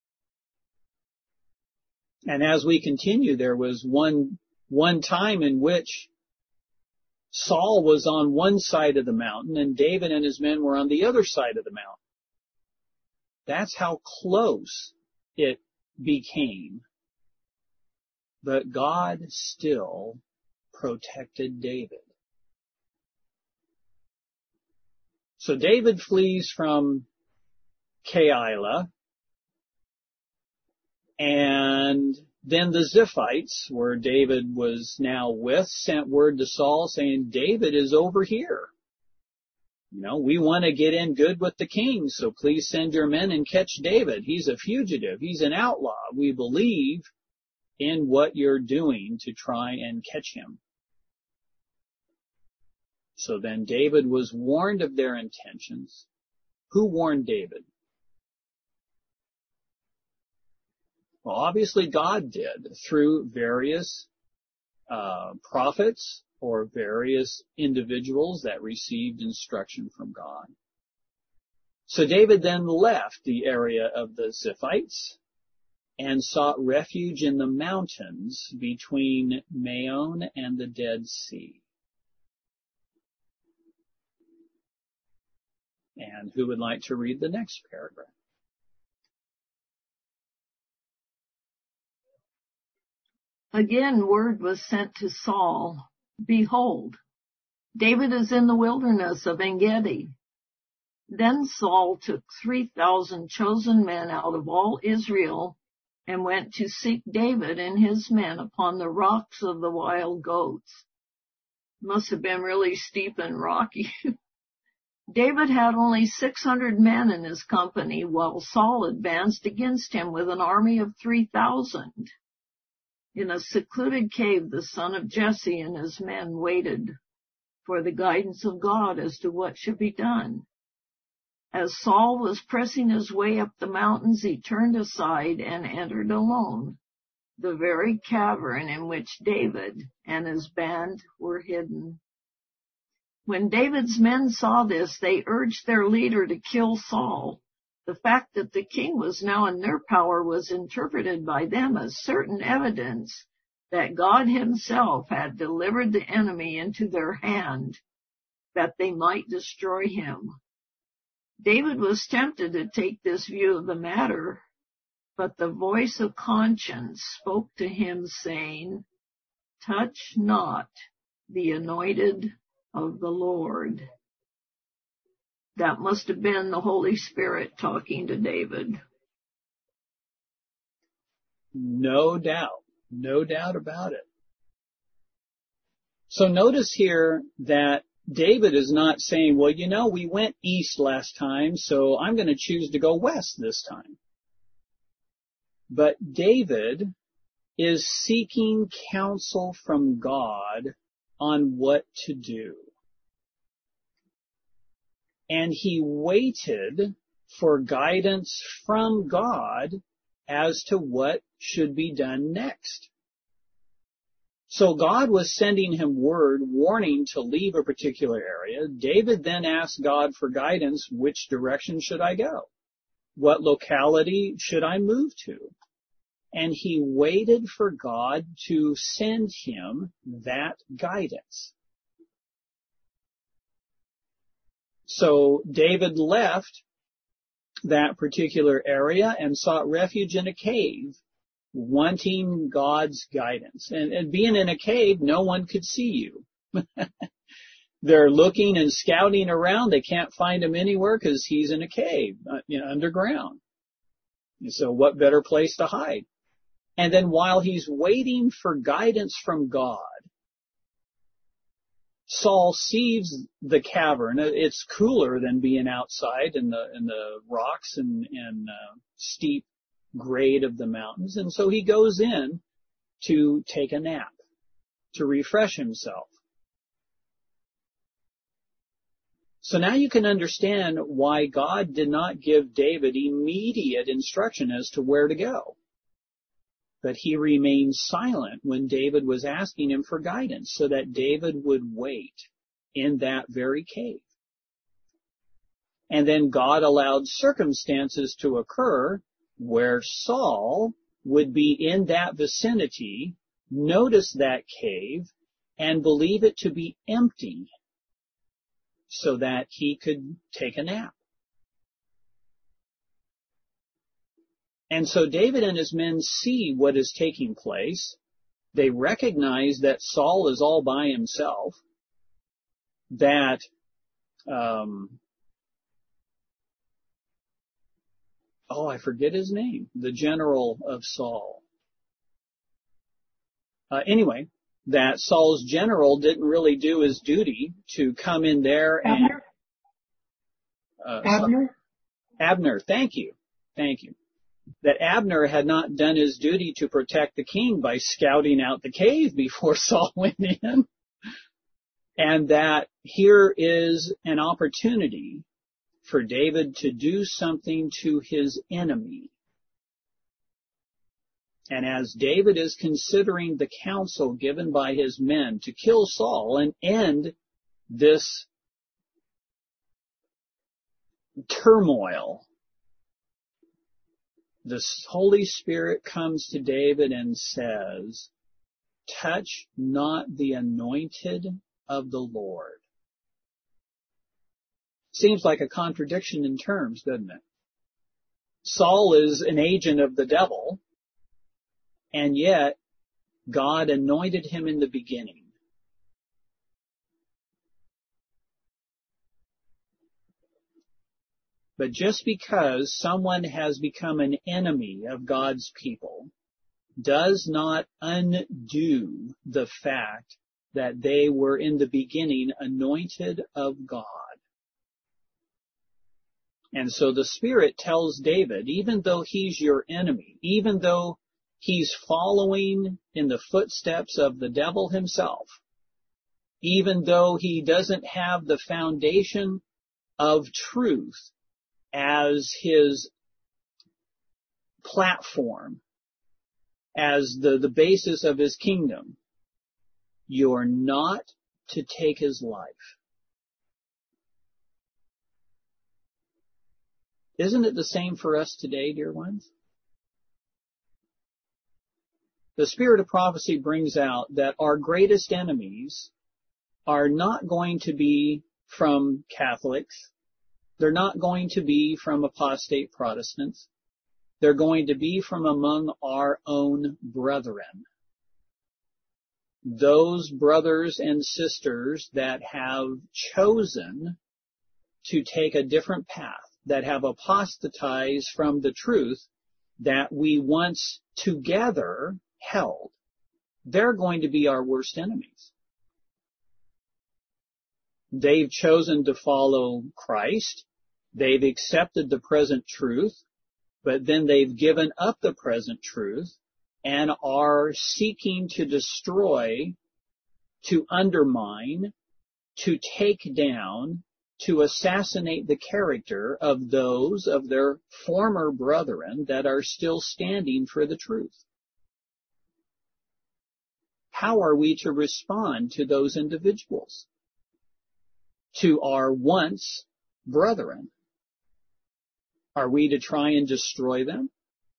Speaker 1: And as we continue, there was one, one time in which Saul was on one side of the mountain and David and his men were on the other side of the mountain. That's how close it became. But God still protected David. So David flees from Keilah, and then the Ziphites, where David was now with, sent word to Saul saying, David is over here. You know, we want to get in good with the king, so please send your men and catch David. He's a fugitive. He's an outlaw. We believe in what you're doing to try and catch him. So then David was warned of their intentions. Who warned David? Well, obviously God did, through various uh, prophets or various individuals that received instruction from God. So David then left the area of the Ziphites and sought refuge in the mountains between Maon and the Dead Sea. And who would like to read the next paragraph?
Speaker 4: Again, word was sent to Saul, behold, David is in the wilderness of En-gedi. Then Saul took three thousand chosen men out of all Israel and went to seek David and his men upon the rocks of the wild goats. Must have been really steep and rocky. David had only six hundred men in his company, while Saul advanced against him with an army of three thousand. In a secluded cave, the son of Jesse and his men waited for the guidance of God as to what should be done. As Saul was pressing his way up the mountains, he turned aside and entered alone the very cavern in which David and his band were hidden. When David's men saw this, they urged their leader to kill Saul. The fact that the king was now in their power was interpreted by them as certain evidence that God himself had delivered the enemy into their hand, that they might destroy him. David was tempted to take this view of the matter, but the voice of conscience spoke to him, saying, "Touch not the anointed of the Lord." That must have been the Holy Spirit talking to David.
Speaker 1: No doubt. No doubt about it. So notice here that David is not saying, well, you know, we went east last time, so I'm going to choose to go west this time. But David is seeking counsel from God on what to do. And he waited for guidance from God as to what should be done next. So God was sending him word warning to leave a particular area. David then asked God for guidance. Which direction should I go? What locality should I move to? And he waited for God to send him that guidance. So David left that particular area and sought refuge in a cave, wanting God's guidance. And, and being in a cave, no one could see you. They're looking and scouting around. They can't find him anywhere because he's in a cave, uh, you know, underground. And so what better place to hide? And then while he's waiting for guidance from God, Saul sees the cavern. It's cooler than being outside in the in the rocks and, and uh, steep grade of the mountains. And so he goes in to take a nap, to refresh himself. So now you can understand why God did not give David immediate instruction as to where to go. But he remained silent when David was asking him for guidance, so that David would wait in that very cave. And then God allowed circumstances to occur where Saul would be in that vicinity, notice that cave, and believe it to be empty, so that he could take a nap. And so David and his men see what is taking place. They recognize that Saul is all by himself, that um, oh, I forget his name, the general of Saul. Uh, anyway, that Saul's general didn't really do his duty to come in there and...
Speaker 3: Abner?
Speaker 1: Uh,
Speaker 3: Abner?
Speaker 1: Abner, thank you. Thank you. That Abner had not done his duty to protect the king by scouting out the cave before Saul went in. And that here is an opportunity for David to do something to his enemy. And as David is considering the counsel given by his men to kill Saul and end this turmoil, the Holy Spirit comes to David and says, "Touch not the anointed of the Lord." Seems like a contradiction in terms, doesn't it? Saul is an agent of the devil, and yet God anointed him in the beginning. But just because someone has become an enemy of God's people does not undo the fact that they were in the beginning anointed of God. And so the Spirit tells David, even though he's your enemy, even though He's following in the footsteps of the devil himself, even though he doesn't have the foundation of truth as his platform, as the, the basis of his kingdom. You're not to take his life. Isn't it the same for us today, dear ones? The spirit of prophecy brings out that our greatest enemies are not going to be from Catholics. They're not going to be from apostate Protestants. They're going to be from among our own brethren. Those brothers and sisters that have chosen to take a different path, that have apostatized from the truth that we once together held. They're going to be our worst enemies. They've chosen to follow Christ. They've accepted the present truth, but then they've given up the present truth and are seeking to destroy, to undermine, to take down, to assassinate the character of those of their former brethren that are still standing for the truth. How are we to respond to those individuals? To our once brethren? Are we to try and destroy them?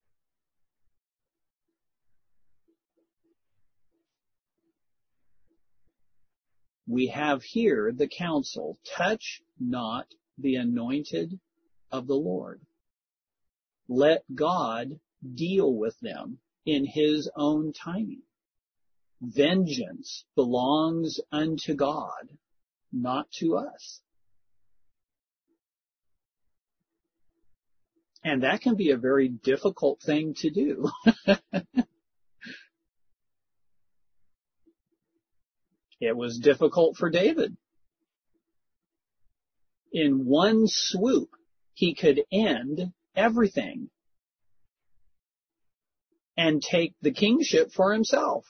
Speaker 1: We have here the counsel, touch not the anointed of the Lord. Let God deal with them in his own timing. Vengeance belongs unto God, not to us. And that can be a very difficult thing to do. It was difficult for David. In one swoop, he could end everything and take the kingship for himself.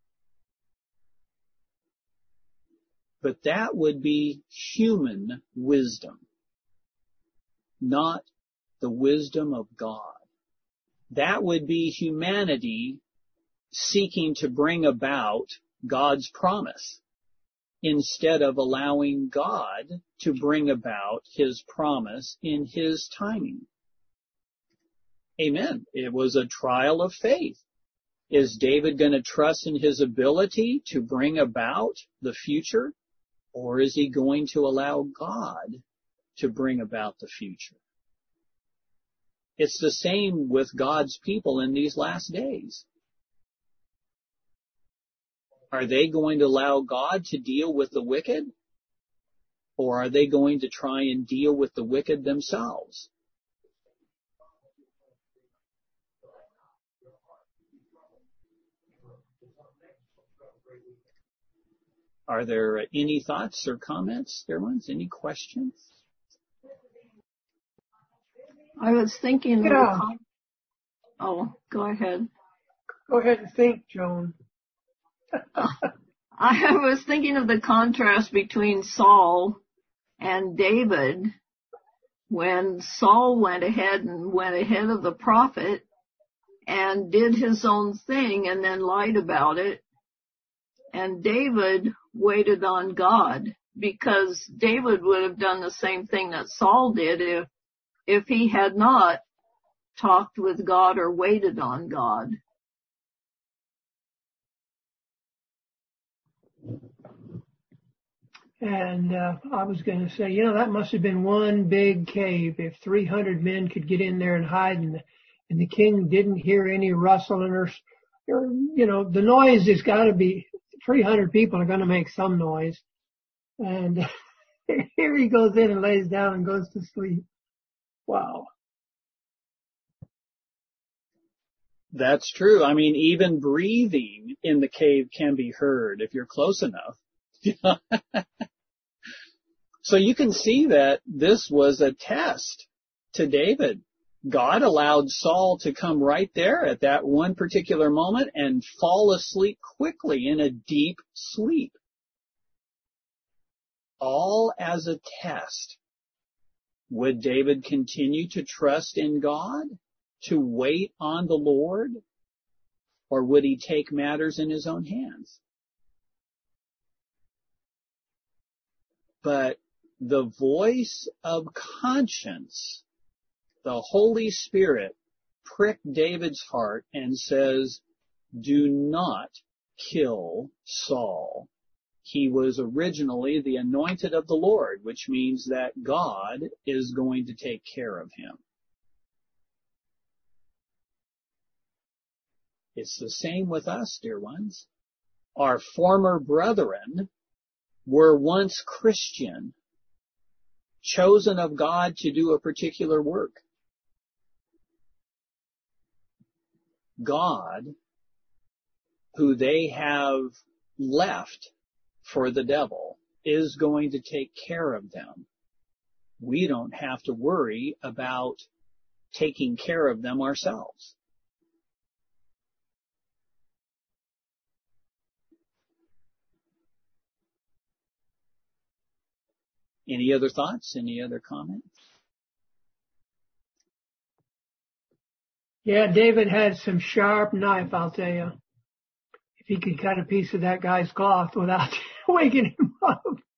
Speaker 1: But that would be human wisdom, not the wisdom of God. That would be humanity seeking to bring about God's promise, instead of allowing God to bring about his promise in his timing. Amen. It was a trial of faith. Is David going to trust in his ability to bring about the future, or is he going to allow God to bring about the future? It's the same with God's people in these last days. Are they going to allow God to deal with the wicked? Or are they going to try and deal with the wicked themselves? Are there any thoughts or comments, dear ones? Any questions?
Speaker 4: I was thinking
Speaker 3: Yeah.
Speaker 4: of the... Oh, go ahead.
Speaker 3: Go ahead and think, Joan.
Speaker 4: I was thinking of the contrast between Saul and David when Saul went ahead and went ahead of the prophet and did his own thing and then lied about it. And David waited on God, because David would have done the same thing that Saul did if, if he had not talked with God or waited on God.
Speaker 3: And uh, I was going to say, you know, that must have been one big cave. If three hundred men could get in there and hide, and the, and the king didn't hear any rustling or, or you know, the noise has got to be, three hundred people are going to make some noise. And here he goes in and lays down and goes to sleep. Wow.
Speaker 1: That's true. I mean, even breathing in the cave can be heard if you're close enough. So you can see that this was a test to David. God allowed Saul to come right there at that one particular moment and fall asleep quickly in a deep sleep. All as a test. Would David continue to trust in God, to wait on the Lord, or would he take matters in his own hands? But the voice of conscience, the Holy Spirit, pricked David's heart and says, do not kill Saul. He was originally the anointed of the Lord, which means that God is going to take care of him. It's the same with us, dear ones. Our former brethren were once Christian, chosen of God to do a particular work. God, who they have left for the devil, is going to take care of them. We don't have to worry about taking care of them ourselves. Any other thoughts? Any other comments?
Speaker 3: Yeah, David had some sharp knife, I'll tell you. If he could cut a piece of that guy's cloth without waking him up.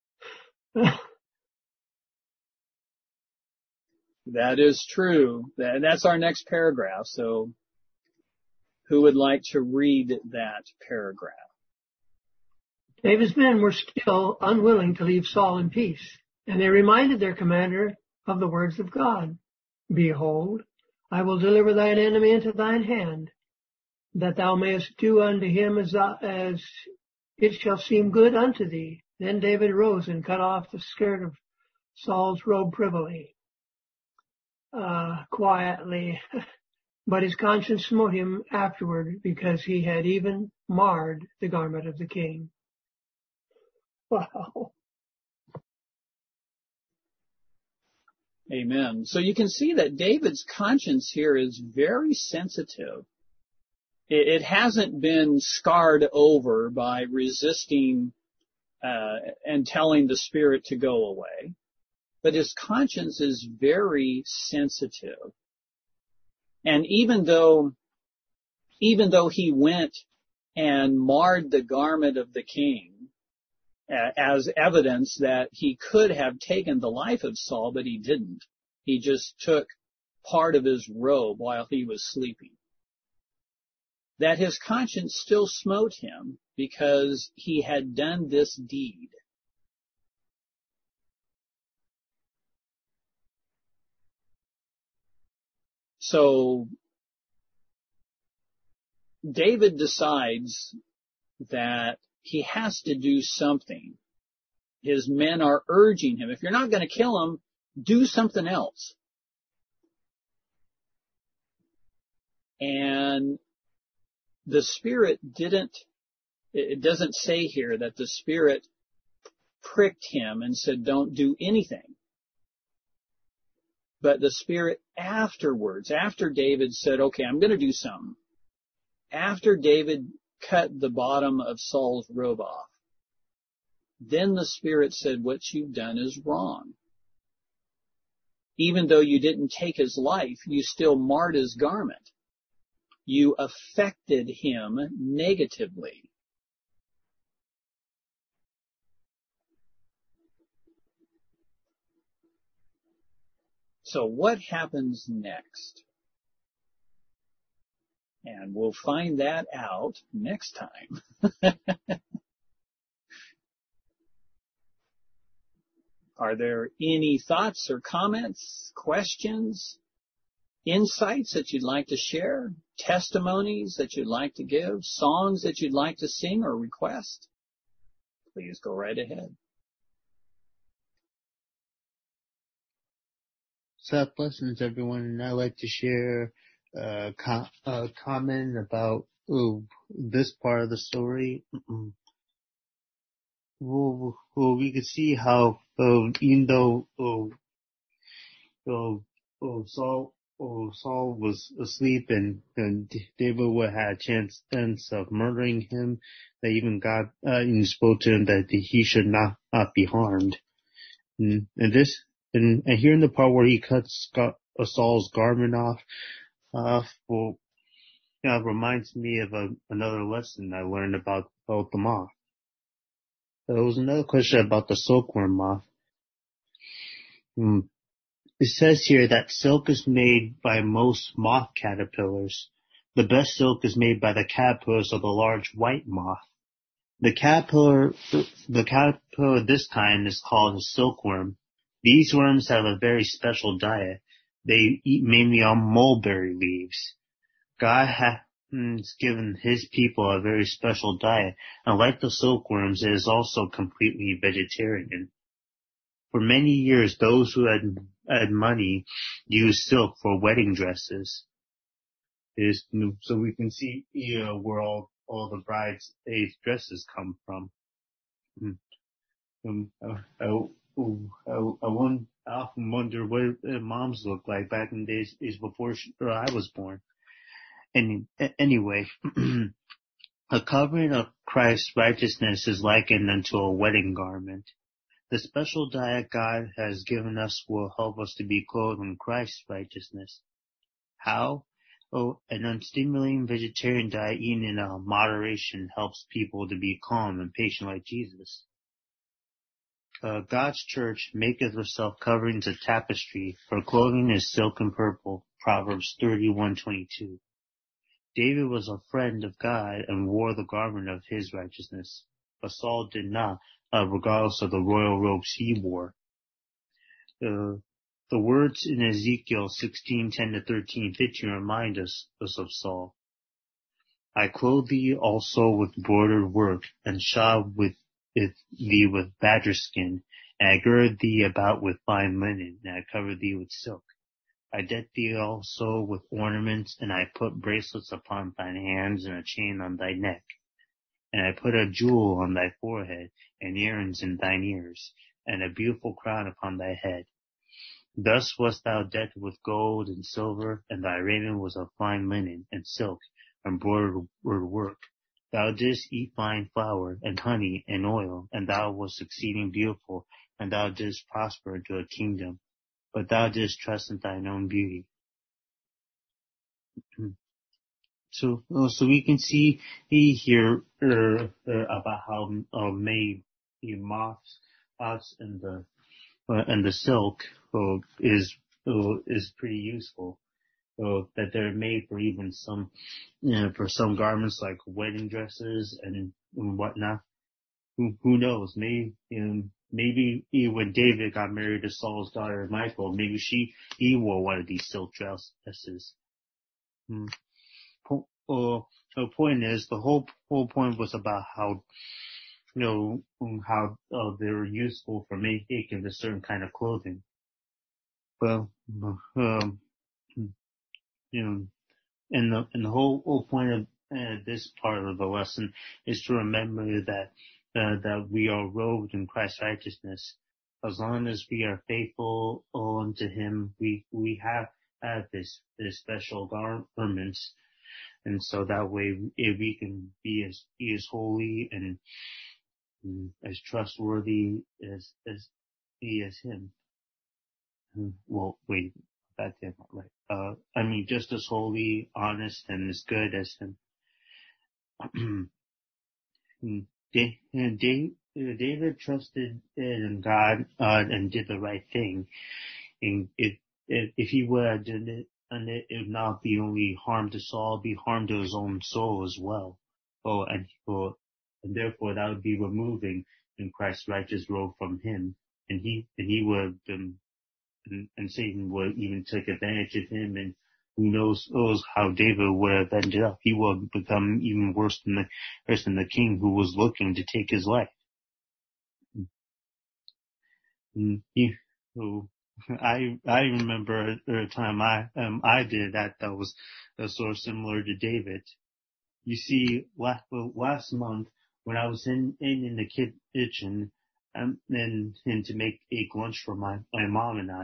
Speaker 1: That is true. And that's our next paragraph. So who would like to read that paragraph?
Speaker 3: David's men were still unwilling to leave Saul in peace, and they reminded their commander of the words of God. Behold, I will deliver thine enemy into thine hand, that thou mayest do unto him as, thou, as it shall seem good unto thee. Then David rose and cut off the skirt of Saul's robe privily, uh, quietly, but his conscience smote him afterward, because he had even marred the garment of the king. Wow.
Speaker 1: Amen. So you can see that David's conscience here is very sensitive. It, it hasn't been scarred over by resisting uh, and telling the spirit to go away, but his conscience is very sensitive. And even though, even though he went and marred the garment of the king, as evidence that he could have taken the life of Saul, but he didn't. He just took part of his robe while he was sleeping. That his conscience still smote him because he had done this deed. So David decides that he has to do something. His men are urging him, if you're not going to kill him, do something else. And the Spirit didn't, it doesn't say here that the Spirit pricked him and said, don't do anything. But the Spirit afterwards, after David said, okay, I'm going to do something, after David cut the bottom of Saul's robe off, then the Spirit said, what you've done is wrong. Even though you didn't take his life, you still marred his garment. You affected him negatively. So what happens next? And we'll find that out next time. Are there any thoughts or comments, questions, insights that you'd like to share, testimonies that you'd like to give, songs that you'd like to sing or request? Please go right ahead.
Speaker 7: Seth, blessings everyone, and I'd like to share a com- uh, comment about oh, this part of the story. Mm-mm. Well, well, we can see how, uh, even though uh, uh, uh, Saul oh, Saul was asleep and, and David would have a chance of murdering him, that even God uh, spoke to him that he should not, not be harmed. And, and this, and, and here in the part where he cuts Saul's garment off, uh, well, you know, it reminds me of a, another lesson I learned about, about the moth. There was another question about the silkworm moth. Hmm. It says here that silk is made by most moth caterpillars. The best silk is made by the caterpillars of the large white moth. The caterpillar, the caterpillar of this kind is called a silkworm. These worms have a very special diet. They eat mainly on mulberry leaves. God has given his people a very special diet, and like the silkworms, it is also completely vegetarian. For many years, those who had, had money used silk for wedding dresses. Is, so we can see you know, where all, all the brides' dresses come from. Um, I, I, I, I, won, I often wonder what moms looked like back in the days, days before she, or I was born. And anyway, a covering of Christ's righteousness is likened unto a wedding garment. The special diet God has given us will help us to be clothed in Christ's righteousness. How? Oh, an unstimulating vegetarian diet eaten in a moderation helps people to be calm and patient like Jesus. Uh, God's church maketh herself coverings of tapestry, her clothing is silk and purple. Proverbs thirty-one twenty-two. David was a friend of God and wore the garment of his righteousness, but Saul did not, uh, regardless of the royal robes he wore. Uh, the words in Ezekiel sixteen ten to thirteen fifteen remind us, us of Saul. I clothe thee also with broidered work, and shod with it, thee with badger skin, and I gird thee about with fine linen, and I cover thee with silk. I decked thee also with ornaments, and I put bracelets upon thine hands, and a chain on thy neck. And I put a jewel on thy forehead, and earrings in thine ears, and a beautiful crown upon thy head. Thus wast thou decked with gold and silver, and thy raiment was of fine linen, and silk, and broidered work. Thou didst eat fine flour, and honey, and oil, and thou wast exceeding beautiful, and thou didst prosper into a kingdom. But thou didst trust in thine own beauty. So, so we can see here uh, uh, about how uh, made the moths, moths and the uh, and the silk uh, is uh, is pretty useful. Uh, that they're made for even some, you know, for some garments like wedding dresses and, and whatnot. Who, who knows? Maybe, you know, maybe when David got married to Saul's daughter Michal, maybe she he wore one of these silk dresses. Hmm. Uh, the point is, the whole whole point was about how, you know, how uh, they were useful for making a certain kind of clothing. Well, um, you know, and the and the whole whole point of uh, this part of the lesson is to remember that uh, that we are robed in Christ's righteousness. As long as we are faithful unto Him, we we have have this this special garments. And so that way, if we can be as be as holy and, and as trustworthy as as he is him. Well, wait, that's not right. Uh, I mean, just as holy, honest, and as good as him. David trusted in God uh, and did the right thing. And it, it, if he would have done it, and it, it would not be only harm to Saul, be harm to his own soul as well. Oh, and, oh, and therefore that would be removing in Christ's righteous robe from him, and he and he would have been, and, and Satan would even take advantage of him, and who knows, knows how David would have ended up. He would have become even worse than the worse than the king who was looking to take his life. And he, oh, I I remember a time I um I did that that was uh, sort of similar to David. You see, last well, last month when I was in in, in the kitchen um, and and to make egg lunch for my my mom and I,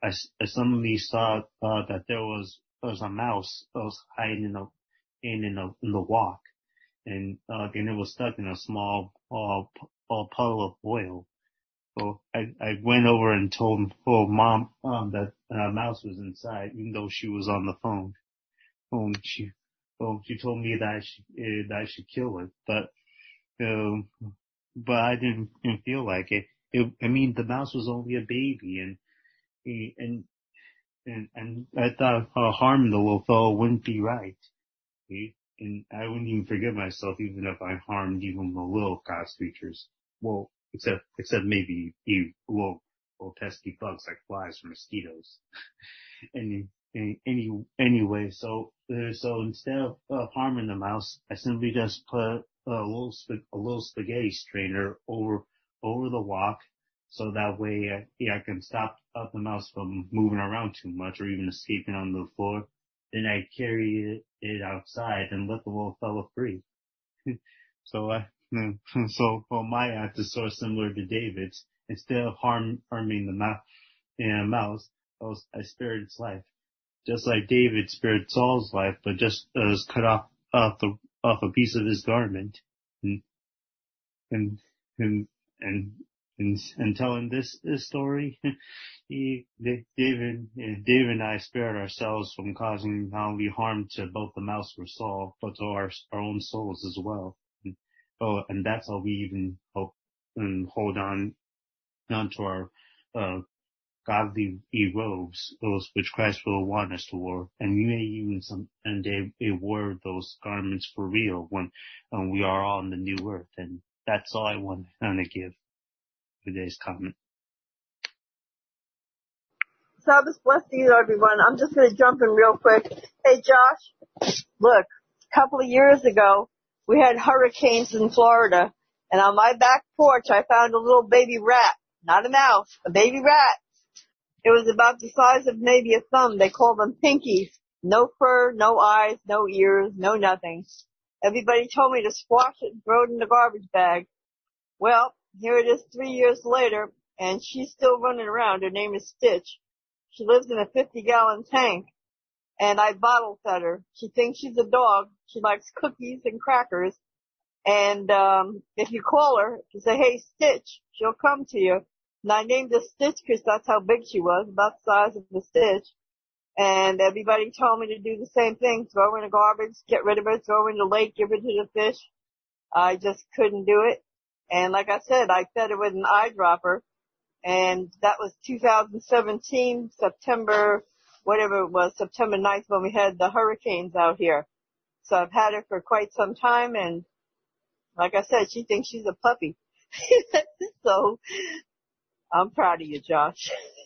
Speaker 7: I, I suddenly saw uh, that there was there was a mouse that was hiding in the in in the, in the walk, and uh, and it was stuck in a small uh, p- uh, puddle of oil. So I, I went over and told told mom um, that a mouse was inside, even though she was on the phone. Um, she well, she told me that I should uh, that I should kill it, but um, but I didn't, didn't feel like it. it. I mean, the mouse was only a baby, and and and and I thought uh, harming the little fellow wouldn't be right. Okay? And I wouldn't even forgive myself even if I harmed even the little God's creatures. Well, except except maybe you little little pesky bugs like flies or mosquitoes. Any any any anyway, so uh, so instead of uh, harming the mouse, I simply just put a little sp- a little spaghetti strainer over over the walk, so that way uh, yeah, I can stop uh, the mouse from moving around too much or even escaping on the floor. Then I carry it, it outside and let the little fella free. so I so well, my act is sort of similar to David's. Instead of harm harming the mouse, yeah, mouse, I, was, I spared its life. Just like David spared Saul's life, but just uh, cut off off the off a piece of his garment, and and and and and, and telling this this story, he David David and I spared ourselves from causing not only harm to both the mouse or Saul, but to our our own souls as well. And, oh, and that's how we even hope and hold on on to our uh, godly robes, those which Christ will want us to wear, and we may even some and they, they wear those garments for real when um, we are on the new earth. And that's all I want to give today's comment.
Speaker 8: Sabbath bless you, everyone. I'm just going to jump in real quick. Hey, Josh, look, a couple of years ago, we had hurricanes in Florida, and on my back porch, I found a little baby rat, not a mouse, a baby rat. It was about the size of maybe a thumb. They call them pinkies. No fur, no eyes, no ears, no nothing. Everybody told me to squash it and throw it in the garbage bag. Well, here it is three years later, and she's still running around. Her name is Stitch. She lives in a fifty gallon tank, and I bottle fed her. She thinks she's a dog. She likes cookies and crackers. And um if you call her, you say, hey, Stitch, she'll come to you. And I named her Stitch because that's how big she was, about the size of the Stitch. And everybody told me to do the same thing, throw her in the garbage, get rid of her, throw her in the lake, give her to the fish. I just couldn't do it. And like I said, I fed her with an eyedropper. And that was two thousand seventeen, September, whatever it was, September ninth when we had the hurricanes out here. So I've had her for quite some time, and like I said, she thinks she's a puppy. So I'm proud of you, Josh.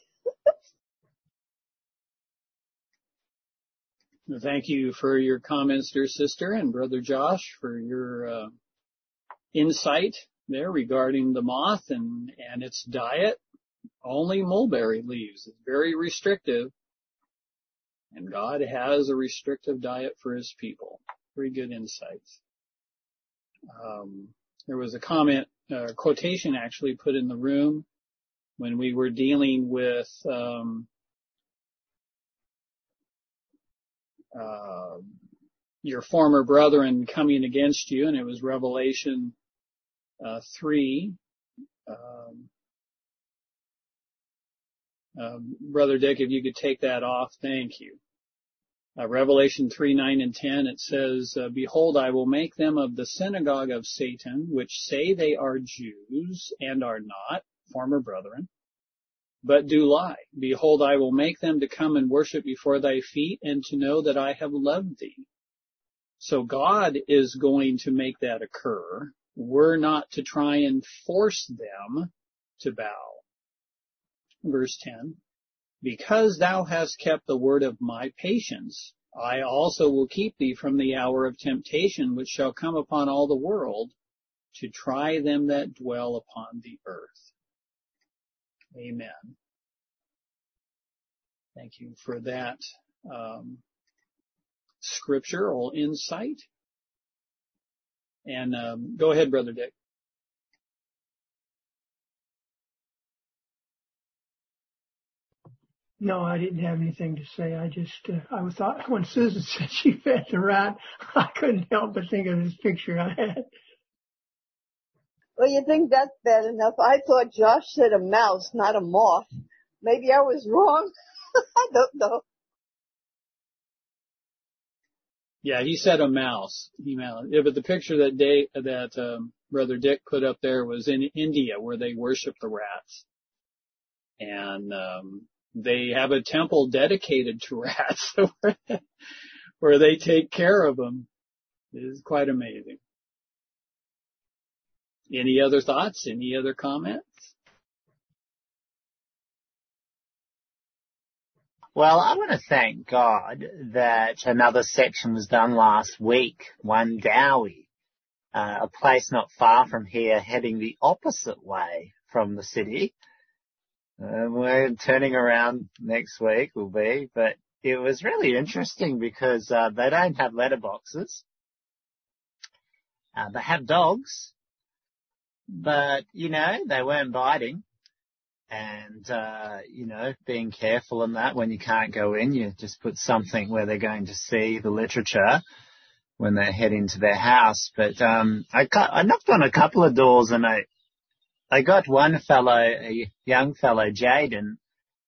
Speaker 1: Thank you for your comments, dear sister, and Brother Josh for your uh, insight there regarding the moth and, and its diet. Only mulberry leaves. It's very restrictive. And God has a restrictive diet for his people. Very good insights. Um, there was a comment, uh, quotation actually put in the room when we were dealing with um, uh, your former brethren coming against you, and it was Revelation uh, three. Um, uh, Brother Dick, if you could take that off, thank you. Uh, Revelation three, nine, and ten, it says, uh, behold, I will make them of the synagogue of Satan, which say they are Jews and are not, former brethren, but do lie. Behold, I will make them to come and worship before thy feet and to know that I have loved thee. So God is going to make that occur. We're not to try and force them to bow. Verse ten, because thou hast kept the word of my patience, I also will keep thee from the hour of temptation which shall come upon all the world to try them that dwell upon the earth. Amen. Thank you for that um, scriptural insight. And um, go ahead, Brother Dick.
Speaker 3: No, I didn't have anything to say. I just, uh, I thought when Susan said she fed the rat, I couldn't help but think of this picture I had.
Speaker 8: Well, you think that's bad enough. I thought Josh said a mouse, not a moth. Maybe I was wrong. I don't know.
Speaker 1: Yeah, he said a mouse. He meant, yeah, but the picture that Dave, that um, Brother Dick put up there was in India, where they worship the rats, and um, they have a temple dedicated to rats, where they take care of them. It is quite amazing. Any other thoughts? Any other comments?
Speaker 2: Well, I want to thank God that another section was done last week, One Dowie, uh, a place not far from here, heading the opposite way from the city. Uh, we're turning around next week, will be, but it was really interesting because uh, they don't have letterboxes. Uh, they have dogs, but, you know, they weren't biting. And, uh, you know, being careful in that when you can't go in, you just put something where they're going to see the literature when they head into their house. But, um, I got, I knocked on a couple of doors and I, I got one fellow, a young fellow, Jaden,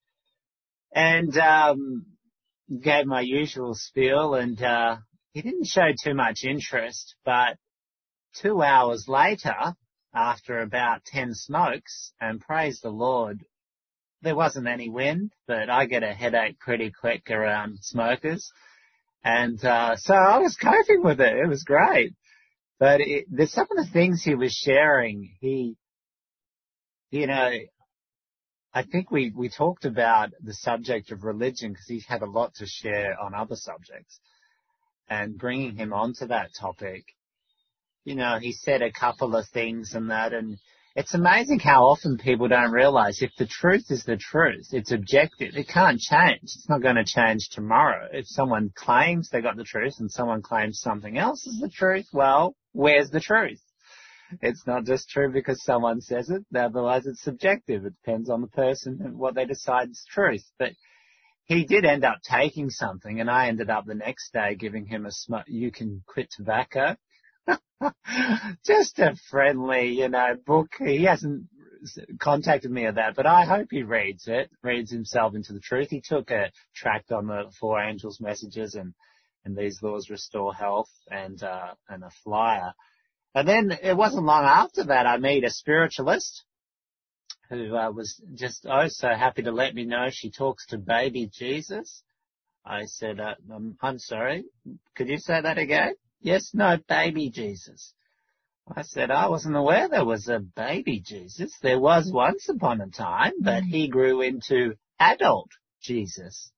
Speaker 2: and, um, gave my usual spiel and, uh, he didn't show too much interest, but two hours later, after about ten smokes, and praise the Lord, there wasn't any wind, but I get a headache pretty quick around smokers. And uh so I was coping with it. It was great. But it, there's some of the things he was sharing. He, you know, I think we, we talked about the subject of religion because he had a lot to share on other subjects. And bringing him onto that topic, you know, he said a couple of things and that, and it's amazing how often people don't realize if the truth is the truth, it's objective. It can't change. It's not going to change tomorrow. If someone claims they got the truth and someone claims something else is the truth, well, where's the truth? It's not just true because someone says it. Otherwise, it's subjective. It depends on the person and what they decide is truth. But he did end up taking something, and I ended up the next day giving him a sm- you can quit tobacco. Just a friendly, you know, book. He hasn't contacted me of that, but I hope he reads it, reads himself into the truth. He took a tract on the Four Angels' messages and, and These Laws Restore Health and, uh, and a flyer. And then it wasn't long after that I meet a spiritualist who uh, was just oh so happy to let me know she talks to baby Jesus. I said, uh, um, I'm sorry, could you say that again? Yes, no, baby Jesus. I said, I wasn't aware there was a baby Jesus. There was once upon a time, but he grew into adult Jesus.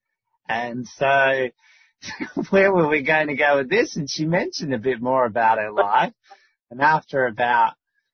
Speaker 2: And so where were we going to go with this? And she mentioned a bit more about her life. And after about,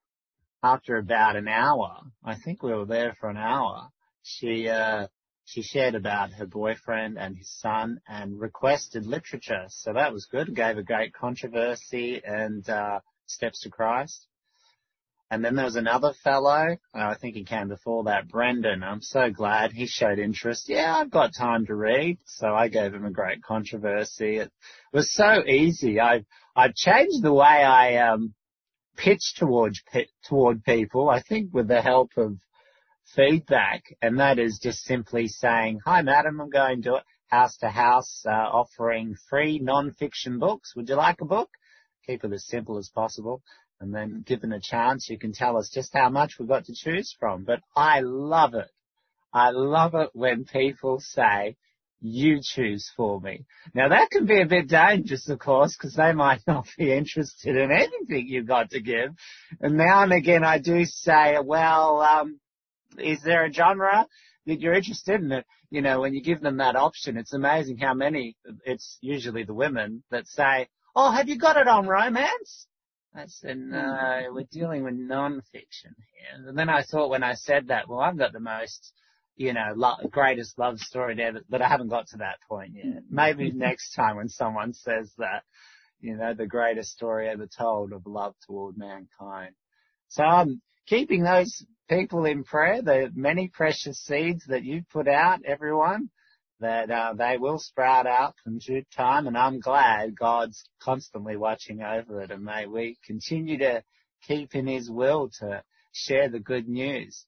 Speaker 2: after about an hour, I think we were there for an hour, she, uh, she shared about her boyfriend and his son and requested literature. So that was good. Gave a great controversy and, uh, Steps to Christ. And then there was another fellow, I think he came before that, Brendan. I'm so glad he showed interest. Yeah, I've got time to read. So I gave him a great controversy. It was so easy. I've, I've changed the way I, um, pitch towards, toward people, I think with the help of feedback. And that is just simply saying, hi, madam, I'm going to house to house, uh, offering free non-fiction books. Would you like a book? Keep it as simple as possible. And then given a chance, you can tell us just how much we've got to choose from. But I love it. I love it when people say, you choose for me. Now that can be a bit dangerous, of course, because they might not be interested in anything you've got to give. And now and again I do say, well, um, is there a genre that you're interested in? It, you know, when you give them that option, it's amazing how many, it's usually the women that say, oh, have you got it on romance? I said, no, we're dealing with non-fiction here. And then I thought when I said that, well, I've got the most, you know, lo- greatest love story ever, but I haven't got to that point yet. Maybe next time when someone says that, you know, the greatest story ever told of love toward mankind. So I'm keeping those people in prayer, the many precious seeds that you put out, everyone, that uh, they will sprout out from due time, and I'm glad God's constantly watching over it, and may we continue to keep in his will to share the good news.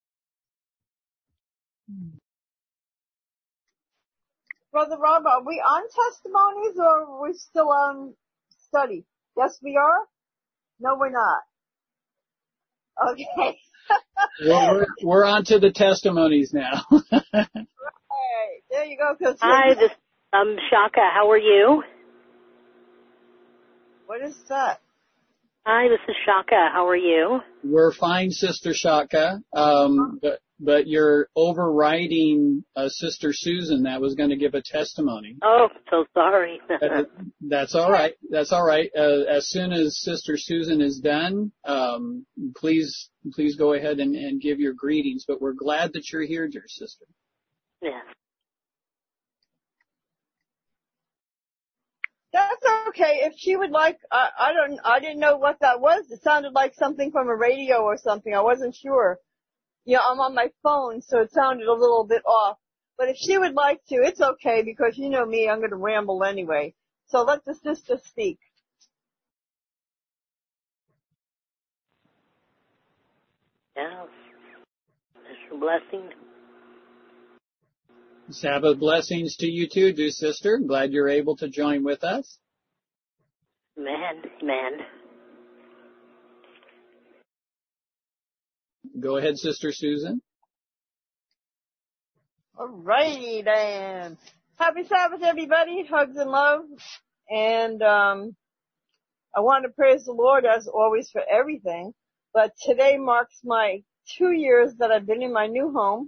Speaker 8: Brother Rob, are we on testimonies or are we still on study? Yes, we are? No, we're not. Okay.
Speaker 1: Well, we're, we're on to the testimonies now.
Speaker 8: Right. There you go. Cause
Speaker 9: Hi, this um Shaka. How are you?
Speaker 8: what is that?
Speaker 9: Hi, this is Shaka. How are you?
Speaker 1: We're fine, Sister Shaka, um, but but you're overriding uh, Sister Susan that was going to give a testimony.
Speaker 9: Oh, so sorry.
Speaker 1: Uh, That's all right. That's all right. Uh, as soon as Sister Susan is done, um, please please go ahead and, and give your greetings. But we're glad that you're here, dear sister.
Speaker 9: Yes.
Speaker 8: That's okay. If she would like, I, I don't, I didn't know what that was. It sounded like something from a radio or something. I wasn't sure. You know, I'm on my phone, so it sounded a little bit off. But if she would like to, it's okay because you know me, I'm going to ramble anyway. So let the sister speak.
Speaker 9: Yeah. That's your blessing.
Speaker 1: Sabbath blessings to you too, dear sister. Glad you're able to join with us.
Speaker 9: Man, man.
Speaker 1: Go ahead, Sister Susan.
Speaker 8: All righty then. Happy Sabbath, everybody. Hugs and love. And um, I want to praise the Lord as always for everything. But today marks my two years that I've been in my new home.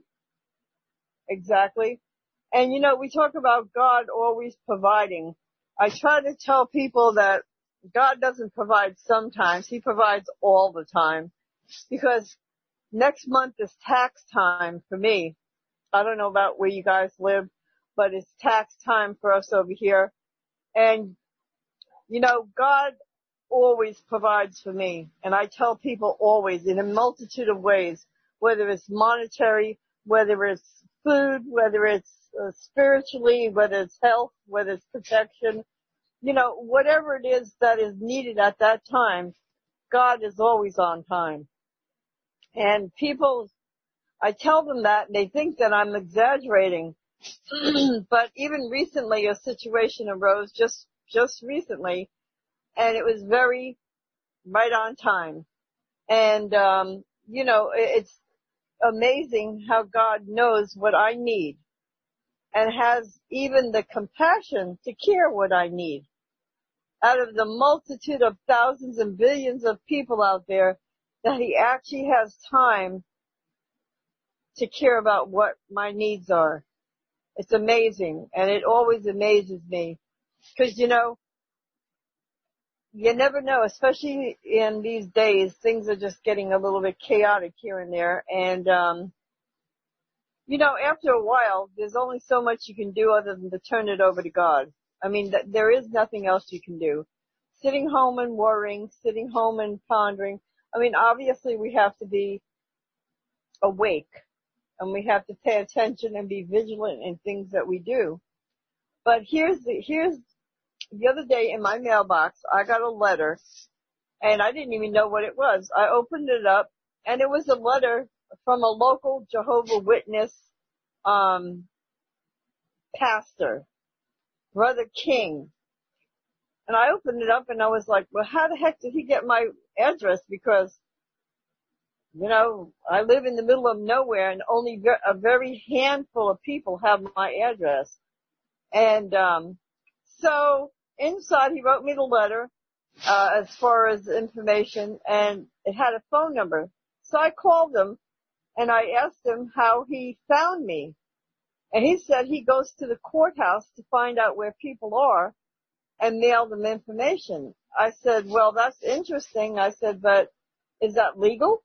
Speaker 8: Exactly. And you know, we talk about God always providing. I try to tell people that God doesn't provide sometimes. He provides all the time. Because next month is tax time for me. I don't know about where you guys live, but it's tax time for us over here. And, you know, God always provides for me. And I tell people always in a multitude of ways, whether it's monetary, whether it's food, whether it's uh, spiritually, whether it's health, whether it's protection, you know, whatever it is that is needed at that time, God is always on time. And people, I tell them that and they think that I'm exaggerating. But even recently a situation arose just, just recently and it was very right on time. And, um, you know, it's amazing how God knows what I need and has even the compassion to care what I need. Out of the multitude of thousands and billions of people out there, that he actually has time to care about what my needs are. It's amazing, and it always amazes me. Because, you know, you never know, especially in these days, things are just getting a little bit chaotic here and there. And, um, you know, after a while, there's only so much you can do other than to turn it over to God. I mean, th- there is nothing else you can do. Sitting home and worrying, sitting home and pondering. I mean, obviously we have to be awake and we have to pay attention and be vigilant in things that we do. But here's the, here's the other day in my mailbox, I got a letter and I didn't even know what it was. I opened it up and it was a letter from a local Jehovah Witness, um, pastor, Brother King. And I opened it up and I was like, well, how the heck did he get my address? Because, you know, I live in the middle of nowhere and only a very handful of people have my address. And, um, so inside he wrote me the letter, uh, as far as information and it had a phone number. So I called him and I asked him how he found me. And he said he goes to the courthouse to find out where people are and mail them information. I said, well, that's interesting. I said, but is that legal?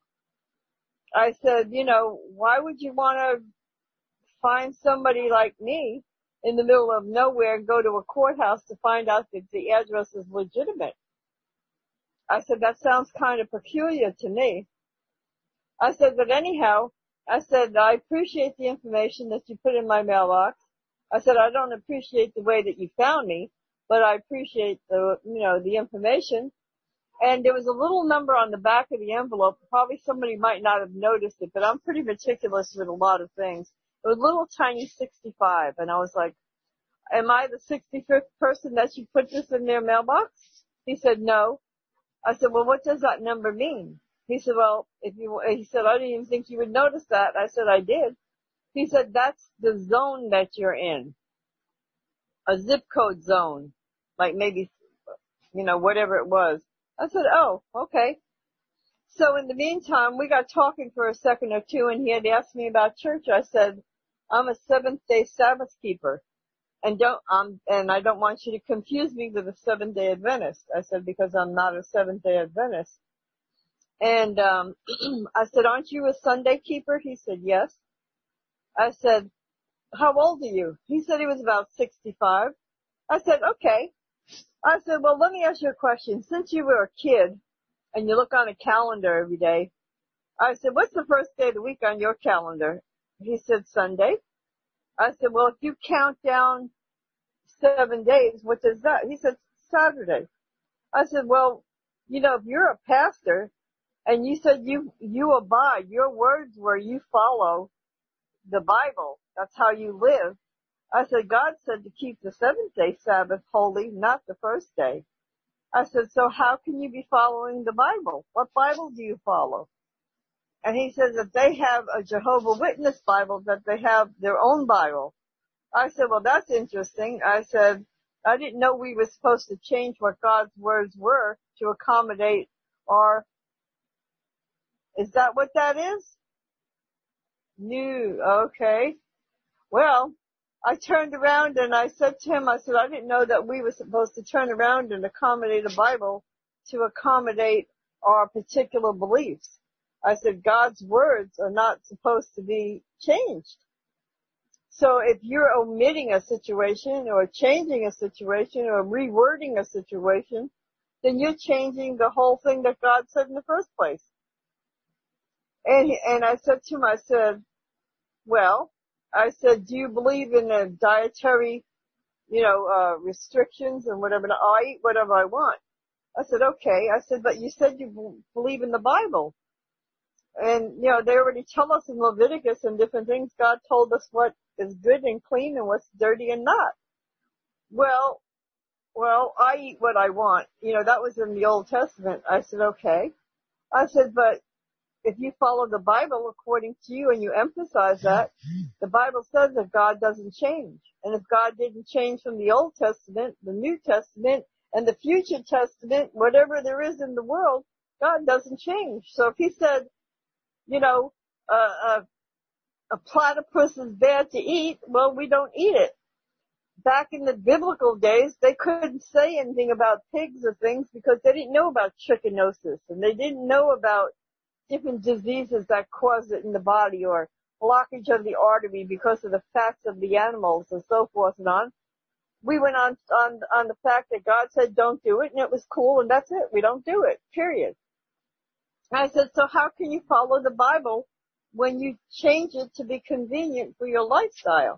Speaker 8: I said, you know, why would you want to find somebody like me in the middle of nowhere and go to a courthouse to find out that the address is legitimate? I said, that sounds kind of peculiar to me. I said, but anyhow, I said, I appreciate the information that you put in my mailbox. I said, I don't appreciate the way that you found me, but I appreciate the, you know, the information. And there was a little number on the back of the envelope. Probably somebody might not have noticed it, but I'm pretty meticulous with a lot of things. It was a little tiny sixty-five, and I was like, am I the sixty-fifth person that you put this in their mailbox? He said, no. I said, well, what does that number mean? He said, well, if you, he said, I didn't even think you would notice that. I said, I did. He said, that's the zone that you're in. A zip code zone. Like maybe, you know, whatever it was. I said, oh, okay. So in the meantime, we got talking for a second or two, and he had asked me about church. I said, I'm a Seventh-day Sabbath keeper, and don't, um, and I don't want you to confuse me with a Seventh-day Adventist. I said, because I'm not a Seventh-day Adventist. And um I said, aren't you a Sunday keeper? He said, yes. I said, how old are you? He said he was about sixty-five. I said, okay. I said, well, let me ask you a question. Since you were a kid and you look on a calendar every day, I said, what's the first day of the week on your calendar? He said, Sunday. I said, well, if you count down seven days, what does that? He said, Saturday. I said, well, you know, if you're a pastor and you said you, you abide, your words were you follow the Bible. That's how you live. I said, God said to keep the seventh day Sabbath holy, not the first day. I said, so how can you be following the Bible? What Bible do you follow? And he says that they have a Jehovah Witness Bible, that they have their own Bible. I said, well, that's interesting. I said, I didn't know we were supposed to change what God's words were to accommodate our, is that what that is? New, okay. Well, I turned around and I said to him, I said, I didn't know that we were supposed to turn around and accommodate a Bible to accommodate our particular beliefs. I said, God's words are not supposed to be changed. So if you're omitting a situation or changing a situation or rewording a situation, then you're changing the whole thing that God said in the first place. And, he, and I said to him, I said, well, I said, do you believe in the dietary, you know, uh, restrictions and whatever? I eat whatever I want. I said, okay. I said, but you said you believe in the Bible. And, you know, they already tell us in Leviticus and different things, God told us what is good and clean and what's dirty and not. Well, well, I eat what I want. You know, that was in the Old Testament. I said, okay. I said, but if you follow the Bible according to you and you emphasize that, the Bible says that God doesn't change. And if God didn't change from the Old Testament, the New Testament, and the future Testament, whatever there is in the world, God doesn't change. So if he said, you know, uh, uh, a platypus is bad to eat, well, we don't eat it. Back in the biblical days, they couldn't say anything about pigs or things because they didn't know about trichinosis, and they didn't know about different diseases that cause it in the body, or blockage of the artery because of the fats of the animals and so forth and on. We went on, on, on the fact that God said don't do it, and it was cool, and that's it. We don't do it, period. And I said, so how can you follow the Bible when you change it to be convenient for your lifestyle?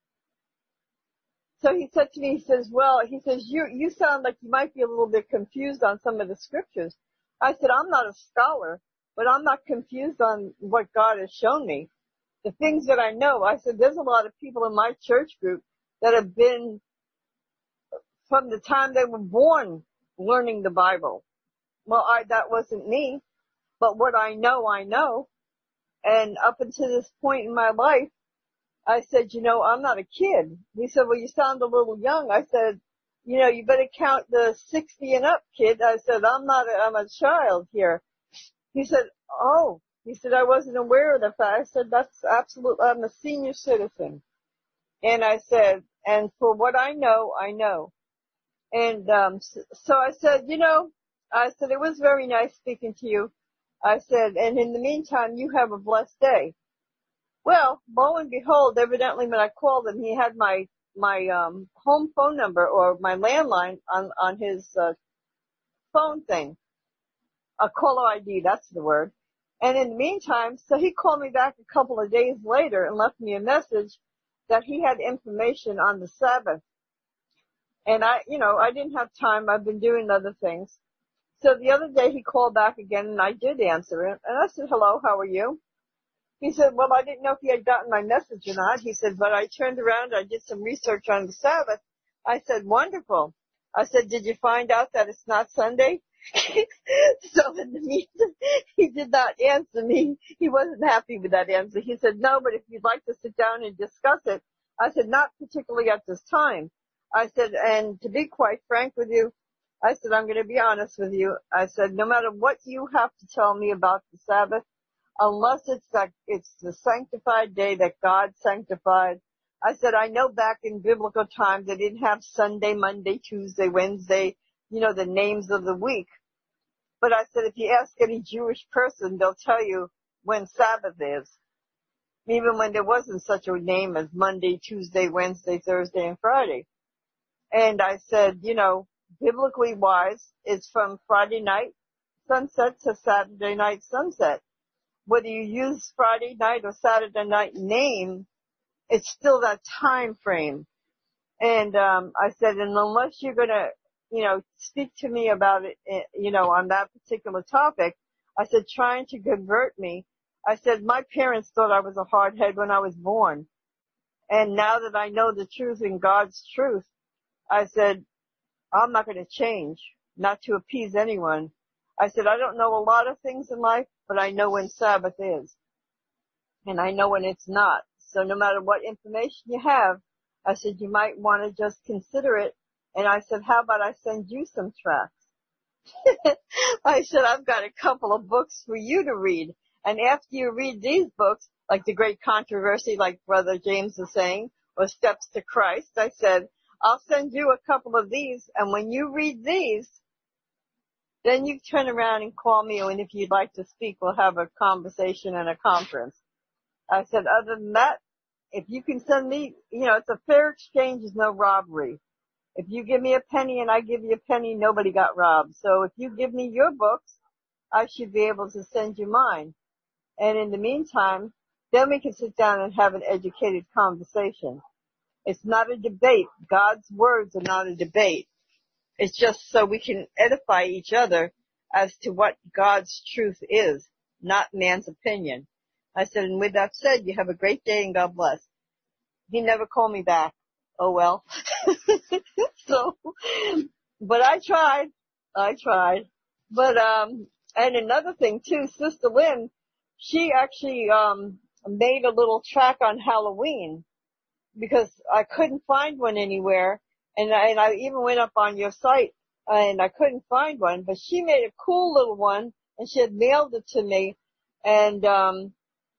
Speaker 8: So he said to me, he says, well, he says, you, you sound like you might be a little bit confused on some of the scriptures. I said, I'm not a scholar, but I'm not confused on what God has shown me. The things that I know, I said, there's a lot of people in my church group that have been, from the time they were born, learning the Bible. Well, I, that wasn't me, but what I know, I know. And up until this point in my life, I said, you know, I'm not a kid. He said, well, you sound a little young. I said, you know, you better count the sixty and up, kid. I said, I'm not a, I'm a child here. He said, oh, he said, I wasn't aware of the fact. I said, that's absolute, I'm a senior citizen. And I said, and for what I know, I know. And, um, so, so I said, you know, I said, it was very nice speaking to you. I said, and in the meantime, you have a blessed day. Well, lo and behold, evidently when I called him, he had my, my, um, home phone number or my landline on, on his, uh, phone thing. a caller I D, that's the word. And in the meantime, so he called me back a couple of days later and left me a message that he had information on the Sabbath. And I, you know, I didn't have time. I've been doing other things. So the other day he called back again and I did answer it. And I said, hello, how are you? He said, well, I didn't know if he had gotten my message or not. He said, but I turned around, I did some research on the Sabbath. I said, wonderful. I said, did you find out that it's not Sunday? So in the meantime, he did not answer me. He wasn't happy with that answer. He said, no, but if you'd like to sit down and discuss it. I said, not particularly at this time. I said, and to be quite frank with you, I said, I'm going to be honest with you. I said, no matter what you have to tell me about the Sabbath, unless it's that it's the sanctified day that God sanctified. I said, I know back in biblical times they didn't have Sunday, Monday, Tuesday, Wednesday, you know, the names of the week. But I said, if you ask any Jewish person, they'll tell you when Sabbath is. Even when there wasn't such a name as Monday, Tuesday, Wednesday, Thursday, and Friday. And I said, you know, biblically wise, it's from Friday night sunset to Saturday night sunset. Whether you use Friday night or Saturday night name, it's still that time frame. And um I said, and unless you're going to, you know, speak to me about it, you know, on that particular topic, I said, trying to convert me. I said, my parents thought I was a hardhead when I was born. And now that I know the truth and God's truth, I said, I'm not going to change, not to appease anyone. I said, I don't know a lot of things in life, but I know when Sabbath is. And I know when it's not. So no matter what information you have, I said, you might want to just consider it. And I said, how about I send you some tracts? I said, I've got a couple of books for you to read. And after you read these books, like The Great Controversy, like Brother James is saying, or Steps to Christ, I said, I'll send you a couple of these. And when you read these, then you turn around and call me. And if you'd like to speak, we'll have a conversation and a conference. I said, other than that, if you can send me, you know, it's a fair exchange, is no robbery. If you give me a penny and I give you a penny, nobody got robbed. So if you give me your books, I should be able to send you mine. And in the meantime, then we can sit down and have an educated conversation. It's not a debate. God's words are not a debate. It's just so we can edify each other as to what God's truth is, not man's opinion. I said, and with that said, you have a great day and God bless. He never called me back. Oh well. So, but I tried. I tried. But, um, and another thing too, Sister Lynn, she actually, um, made a little track on Halloween because I couldn't find one anywhere. And I, and I even went up on your site and I couldn't find one, but she made a cool little one and she had mailed it to me. And, um,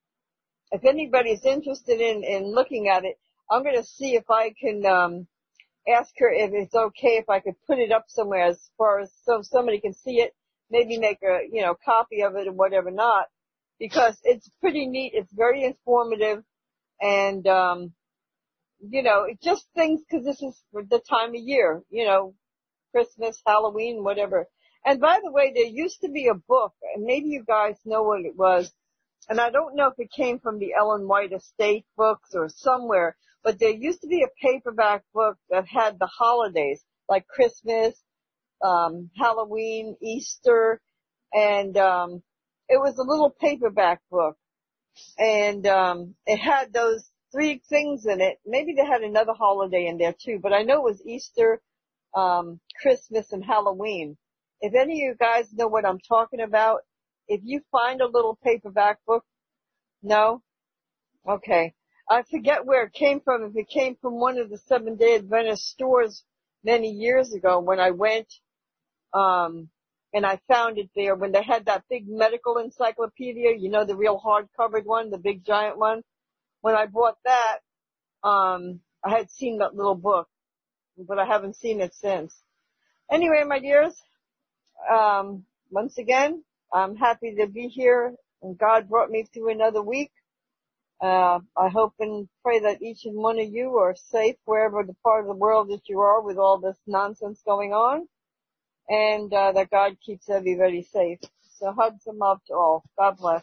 Speaker 8: if anybody's interested in, in looking at it, I'm going to see if I can, um, ask her if it's okay if I could put it up somewhere as far as so somebody can see it, maybe make a, you know, copy of it or whatever not, because it's pretty neat. It's very informative and, um, you know, it just things, cause this is the time of year, you know, Christmas, Halloween, whatever. And by the way, there used to be a book, and maybe you guys know what it was, and I don't know if it came from the Ellen White Estate books or somewhere, but there used to be a paperback book that had the holidays, like Christmas, um, Halloween, Easter, and, um, it was a little paperback book. And, um, it had those three things in it. Maybe they had another holiday in there too, but I know it was Easter, um, Christmas, and Halloween. If any of you guys know what I'm talking about, if you find a little paperback book, no? Okay. I forget where it came from. If it came from one of the Seventh-day Adventist stores many years ago when I went, um, and I found it there when they had that big medical encyclopedia, you know, the real hard-covered one, the big giant one. When I bought that, um, I had seen that little book, but I haven't seen it since. Anyway, my dears, um, once again, I'm happy to be here, and God brought me through another week. Uh, I hope and pray that each and one of you are safe wherever the part of the world that you are with all this nonsense going on, and uh, that God keeps everybody safe. So hugs and love to all. God bless.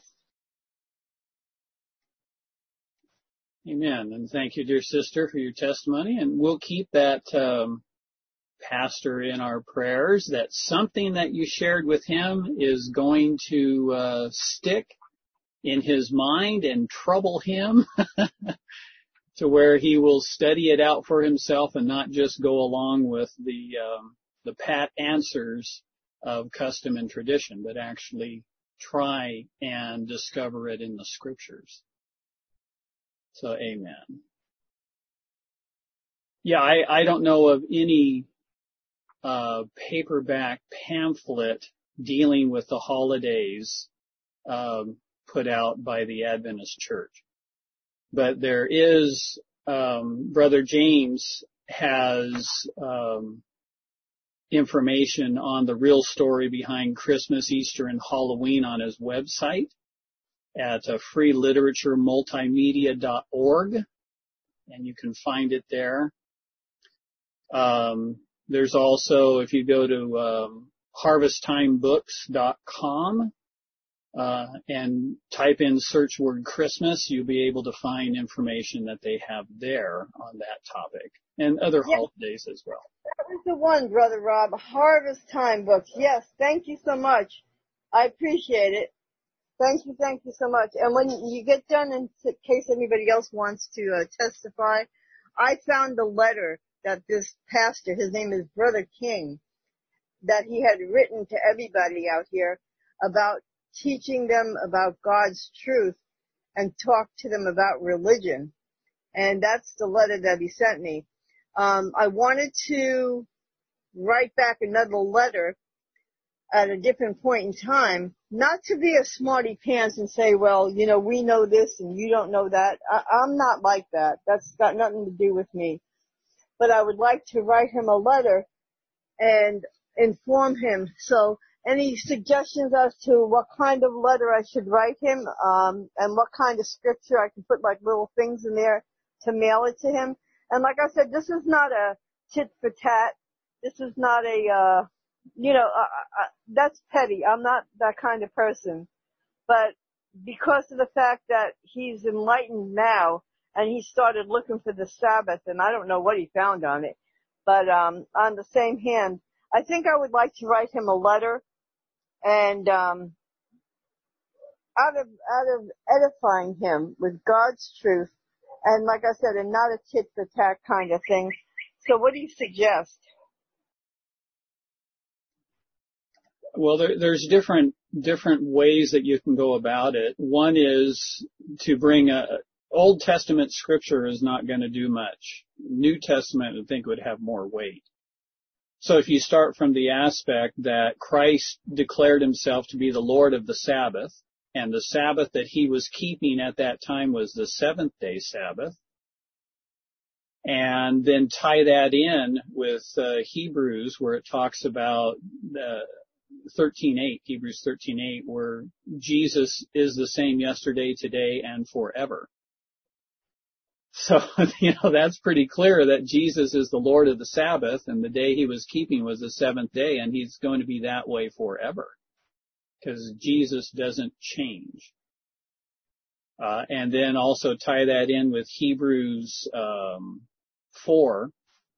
Speaker 1: Amen. And thank you, dear sister, for your testimony. And we'll keep that um, pastor in our prayers, that something that you shared with him is going to uh, stick in his mind and trouble him to where he will study it out for himself and not just go along with the um, the pat answers of custom and tradition, but actually try and discover it in the scriptures. So, amen. Yeah, I, I don't know of any uh, paperback pamphlet dealing with the holidays um, put out by the Adventist Church. But there is, um, Brother James has um, information on the real story behind Christmas, Easter, and Halloween on his website at uh, free literature multimedia dot org, and you can find it there. Um, there's also, if you go to um, harvest time books dot com uh, and type in search word Christmas, you'll be able to find information that they have there on that topic and other
Speaker 8: Yes,
Speaker 1: holidays as well.
Speaker 8: that was the one, Brother Rob. Harvest Time Books. Yes, thank you so much. I appreciate it. Thank you, thank you so much. And when you get done, in case anybody else wants to uh, testify, I found the letter that this pastor, his name is Brother King, that he had written to everybody out here about teaching them about God's truth and talk to them about religion. And that's the letter that he sent me. Um, I wanted to write back another letter at a different point in time, not to be a smarty pants and say, well, you know, we know this and you don't know that. I, I'm not like that. That's got nothing to do with me. But I would like to write him a letter and inform him. So any suggestions as to what kind of letter I should write him, um, and what kind of scripture I can put like little things in there to mail it to him. And like I said, this is not a tit for tat. This is not a, uh, you know, uh, uh, that's petty. I'm not that kind of person. But because of the fact that he's enlightened now and he started looking for the Sabbath, and I don't know what he found on it, but um, on the same hand, I think I would like to write him a letter and um, out of out of edifying him with God's truth, and like I said, and not a tit for tat kind of thing. So what do you suggest?
Speaker 1: Well, there, there's different different ways that you can go about it. One is to bring a Old Testament scripture is not going to do much. New Testament, I think, would have more weight. So if you start from the aspect that Christ declared himself to be the Lord of the Sabbath, and the Sabbath that he was keeping at that time was the seventh day Sabbath, and then tie that in with uh, Hebrews, where it talks about the thirteen eight, Hebrews thirteen eight, where Jesus is the same yesterday, today, and forever. So, you know, that's pretty clear that Jesus is the Lord of the Sabbath, and the day he was keeping was the seventh day, and he's going to be that way forever, because Jesus doesn't change. Uh, and then also tie that in with Hebrews um, four,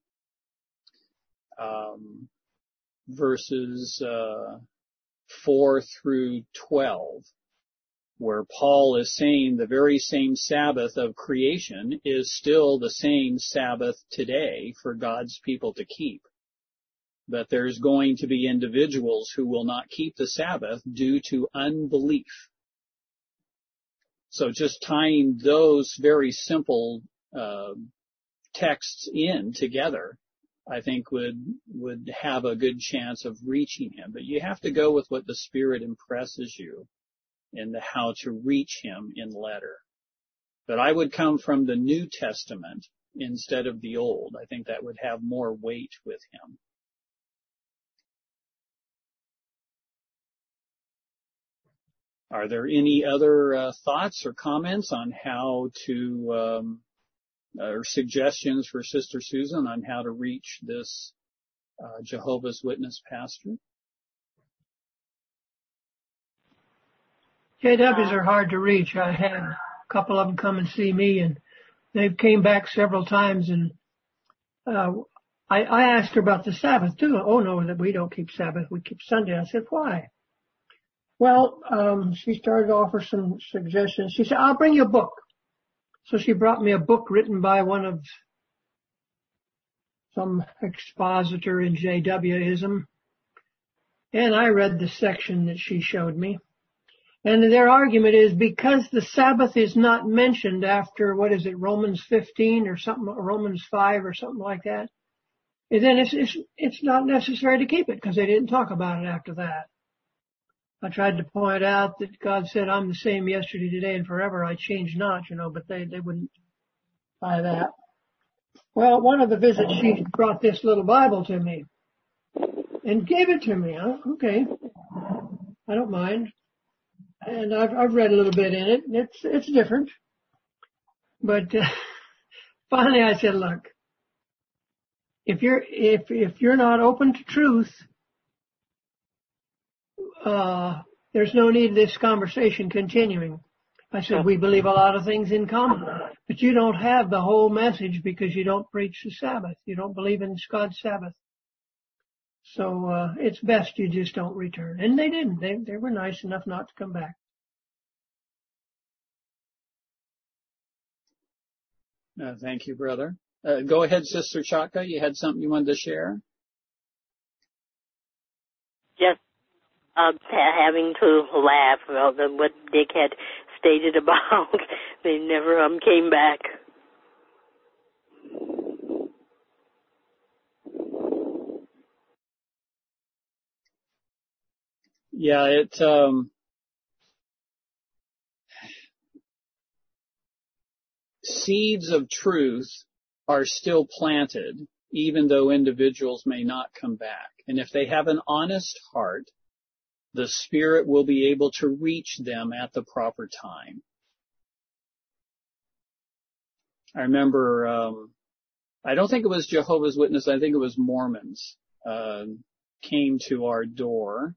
Speaker 1: um, verses uh, four through twelve, where Paul is saying the very same Sabbath of creation is still the same Sabbath today for God's people to keep. But there's going to be individuals who will not keep the Sabbath due to unbelief. So just tying those very simple uh, texts in together, I think would would have a good chance of reaching him. But you have to go with what the Spirit impresses you in the how to reach him in letter. But I would come from the New Testament instead of the Old. I think that would have more weight with him. Are there any other uh, thoughts or comments on how to, um, or suggestions for Sister Susan on how to reach this uh, Jehovah's Witness pastor?
Speaker 3: J Ws are hard to reach. I had a couple of them come and see me, and they came back several times, and uh, I, I asked her about the Sabbath too. Oh no, that we don't keep Sabbath, we keep Sunday. I said, why? Well, um, she started to offer some suggestions. She said, I'll bring you a book. So she brought me a book written by one of some expositor in J W-ism. And I read the section that she showed me. And their argument is because the Sabbath is not mentioned after, what is it, Romans fifteen or something, Romans five or something like that, then it's, it's, it's not necessary to keep it because they didn't talk about it after that. I tried to point out that God said, I'm the same yesterday, today, and forever. I change not, you know, but they, they wouldn't buy that. Well, one of the visits, she brought this little Bible to me and gave it to me. Huh? Okay. I don't mind. And I've, I've read a little bit in it. It's, it's different. But uh, finally I said, look, if you're, if, if you're not open to truth, uh, there's no need of this conversation continuing. I said, we believe a lot of things in common, but you don't have the whole message because you don't preach the Sabbath. You don't believe in God's Sabbath. So, uh, it's best you just don't return. And they didn't. They, they were nice enough not to come back.
Speaker 1: Uh, thank you, brother. Uh, go ahead, Sister Chaka. You had something you wanted to share?
Speaker 9: Just uh, having to laugh about the, what Dick had stated about. They never um came back.
Speaker 1: Yeah, it, um, seeds of truth are still planted, even though individuals may not come back. And if they have an honest heart, the Spirit will be able to reach them at the proper time. I remember, um, I don't think it was Jehovah's Witnesses, I think it was Mormons, uh, came to our door,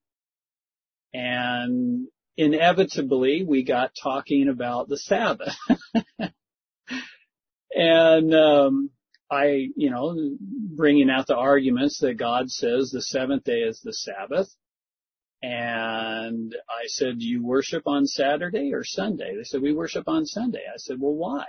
Speaker 1: and inevitably we got talking about the Sabbath. And um I, you know, bringing out the arguments that God says the seventh day is the Sabbath. And I said, do you worship on Saturday or Sunday? They said, we worship on Sunday. I said, well, why?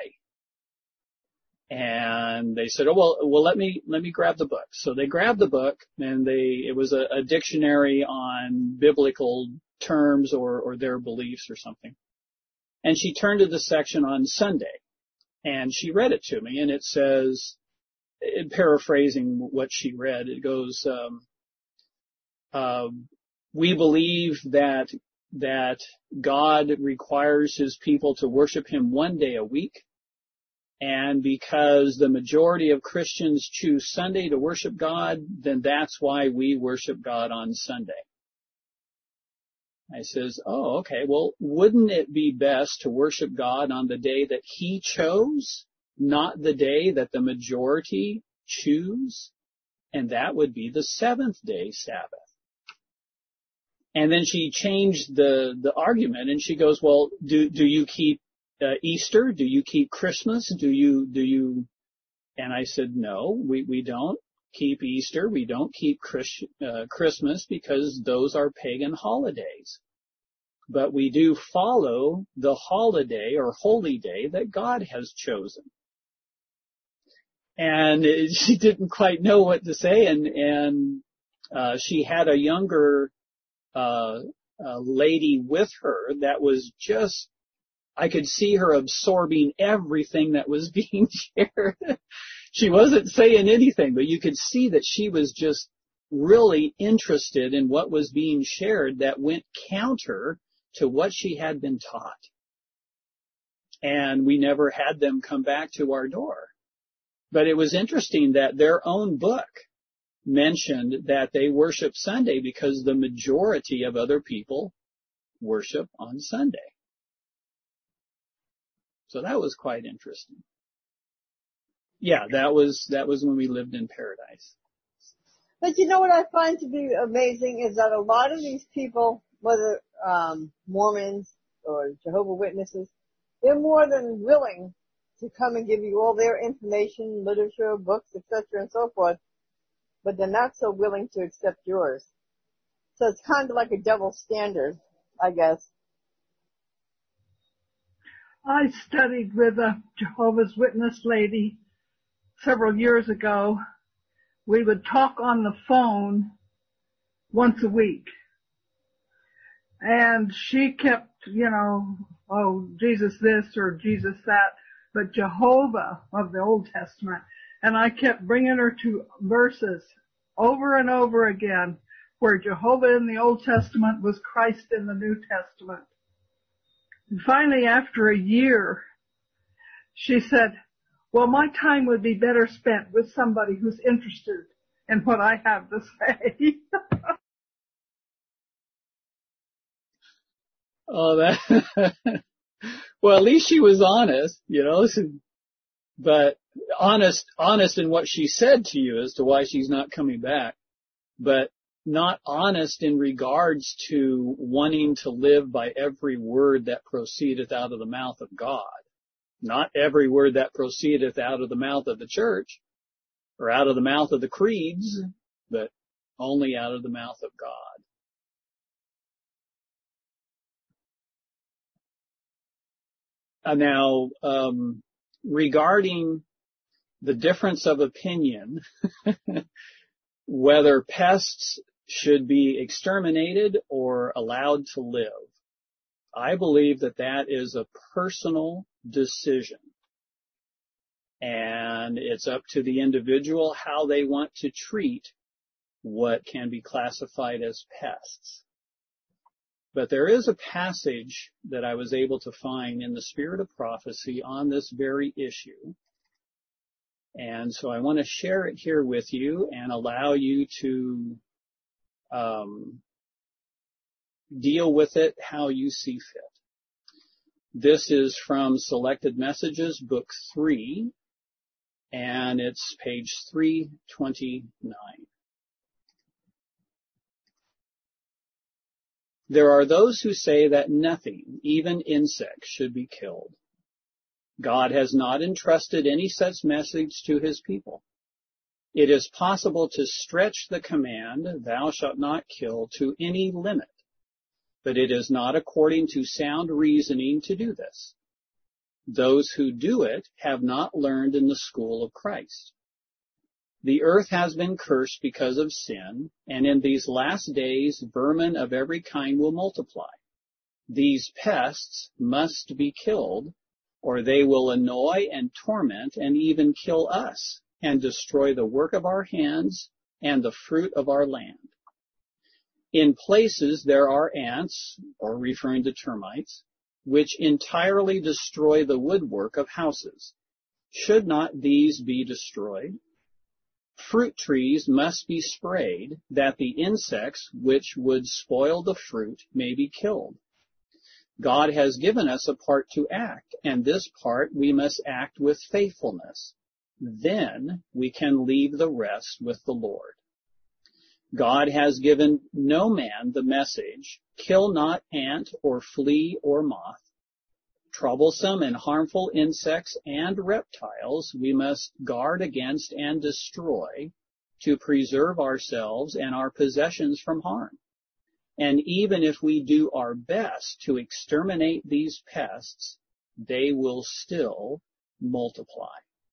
Speaker 1: And they said, oh, well, well, let me, let me grab the book. So they grabbed the book, and they, it was a, a dictionary on biblical terms or, or their beliefs or something. And she turned to the section on Sunday, and she read it to me, and it says, paraphrasing what she read, it goes, um, uh, we believe that, that God requires his people to worship him one day a week. And because the majority of Christians choose Sunday to worship God, then that's why we worship God on Sunday. I says, oh, okay, well, wouldn't it be best to worship God on the day that he chose, not the day that the majority choose? And that would be the seventh day Sabbath. And then she changed the, the argument, and she goes, well, do, do you keep uh, Easter? Do you keep Christmas? Do you, do you, and I said, no, we, we don't keep Easter. We don't keep Christ, uh, Christmas because those are pagan holidays. But we do follow the holiday or holy day that God has chosen. And she didn't quite know what to say, and, and, uh, she had a younger, uh, uh, lady with her that was just, I could see her absorbing everything that was being shared. She wasn't saying anything, but you could see that she was just really interested in what was being shared that went counter to what she had been taught. And we never had them come back to our door. But it was interesting that their own book mentioned that they worship Sunday because the majority of other people worship on Sunday. So that was quite interesting. Yeah, that was, that was when we lived in paradise.
Speaker 8: But you know what I find to be amazing is that a lot of these people, whether um, Mormons, or Jehovah's Witnesses, they're more than willing to come and give you all their information, literature, books, et cetera, and so forth, but they're not so willing to accept yours. So it's kind of like a double standard, I guess.
Speaker 5: I studied with a Jehovah's Witness lady several years ago. We would talk on the phone once a week. And she kept, you know, oh, Jesus this or Jesus that, but Jehovah of the Old Testament. And I kept bringing her to verses over and over again where Jehovah in the Old Testament was Christ in the New Testament. And finally, after a year, she said, well, my time would be better spent with somebody who's interested in what I have to say.
Speaker 1: Oh, that, well, at least she was honest, you know, but honest, honest in what she said to you as to why she's not coming back, but not honest in regards to wanting to live by every word that proceedeth out of the mouth of God. Not every word that proceedeth out of the mouth of the church or out of the mouth of the creeds, but only out of the mouth of God. Uh, now, um, regarding the difference of opinion, whether pests should be exterminated or allowed to live, I believe that that is a personal decision. And it's up to the individual how they want to treat what can be classified as pests. But there is a passage that I was able to find in the Spirit of Prophecy on this very issue. And so I want to share it here with you and allow you to um, deal with it how you see fit. This is from Selected Messages, Book three, and it's page three twenty-nine. There are those who say that nothing, even insects, should be killed. God has not entrusted any such message to his people. It is possible to stretch the command, thou shalt not kill, to any limit, but it is not according to sound reasoning to do this. Those who do it have not learned in the school of Christ. The earth has been cursed because of sin, and in these last days vermin of every kind will multiply. These pests must be killed, or they will annoy and torment and even kill us, and destroy the work of our hands and the fruit of our land. In places there are ants, or referring to termites, which entirely destroy the woodwork of houses. Should not these be destroyed? Fruit trees must be sprayed, that the insects which would spoil the fruit may be killed. God has given us a part to act, and this part we must act with faithfulness. Then we can leave the rest with the Lord. God has given no man the message, kill not ant or flea or moth. Troublesome and harmful insects and reptiles we must guard against and destroy to preserve ourselves and our possessions from harm. And even if we do our best to exterminate these pests, they will still multiply.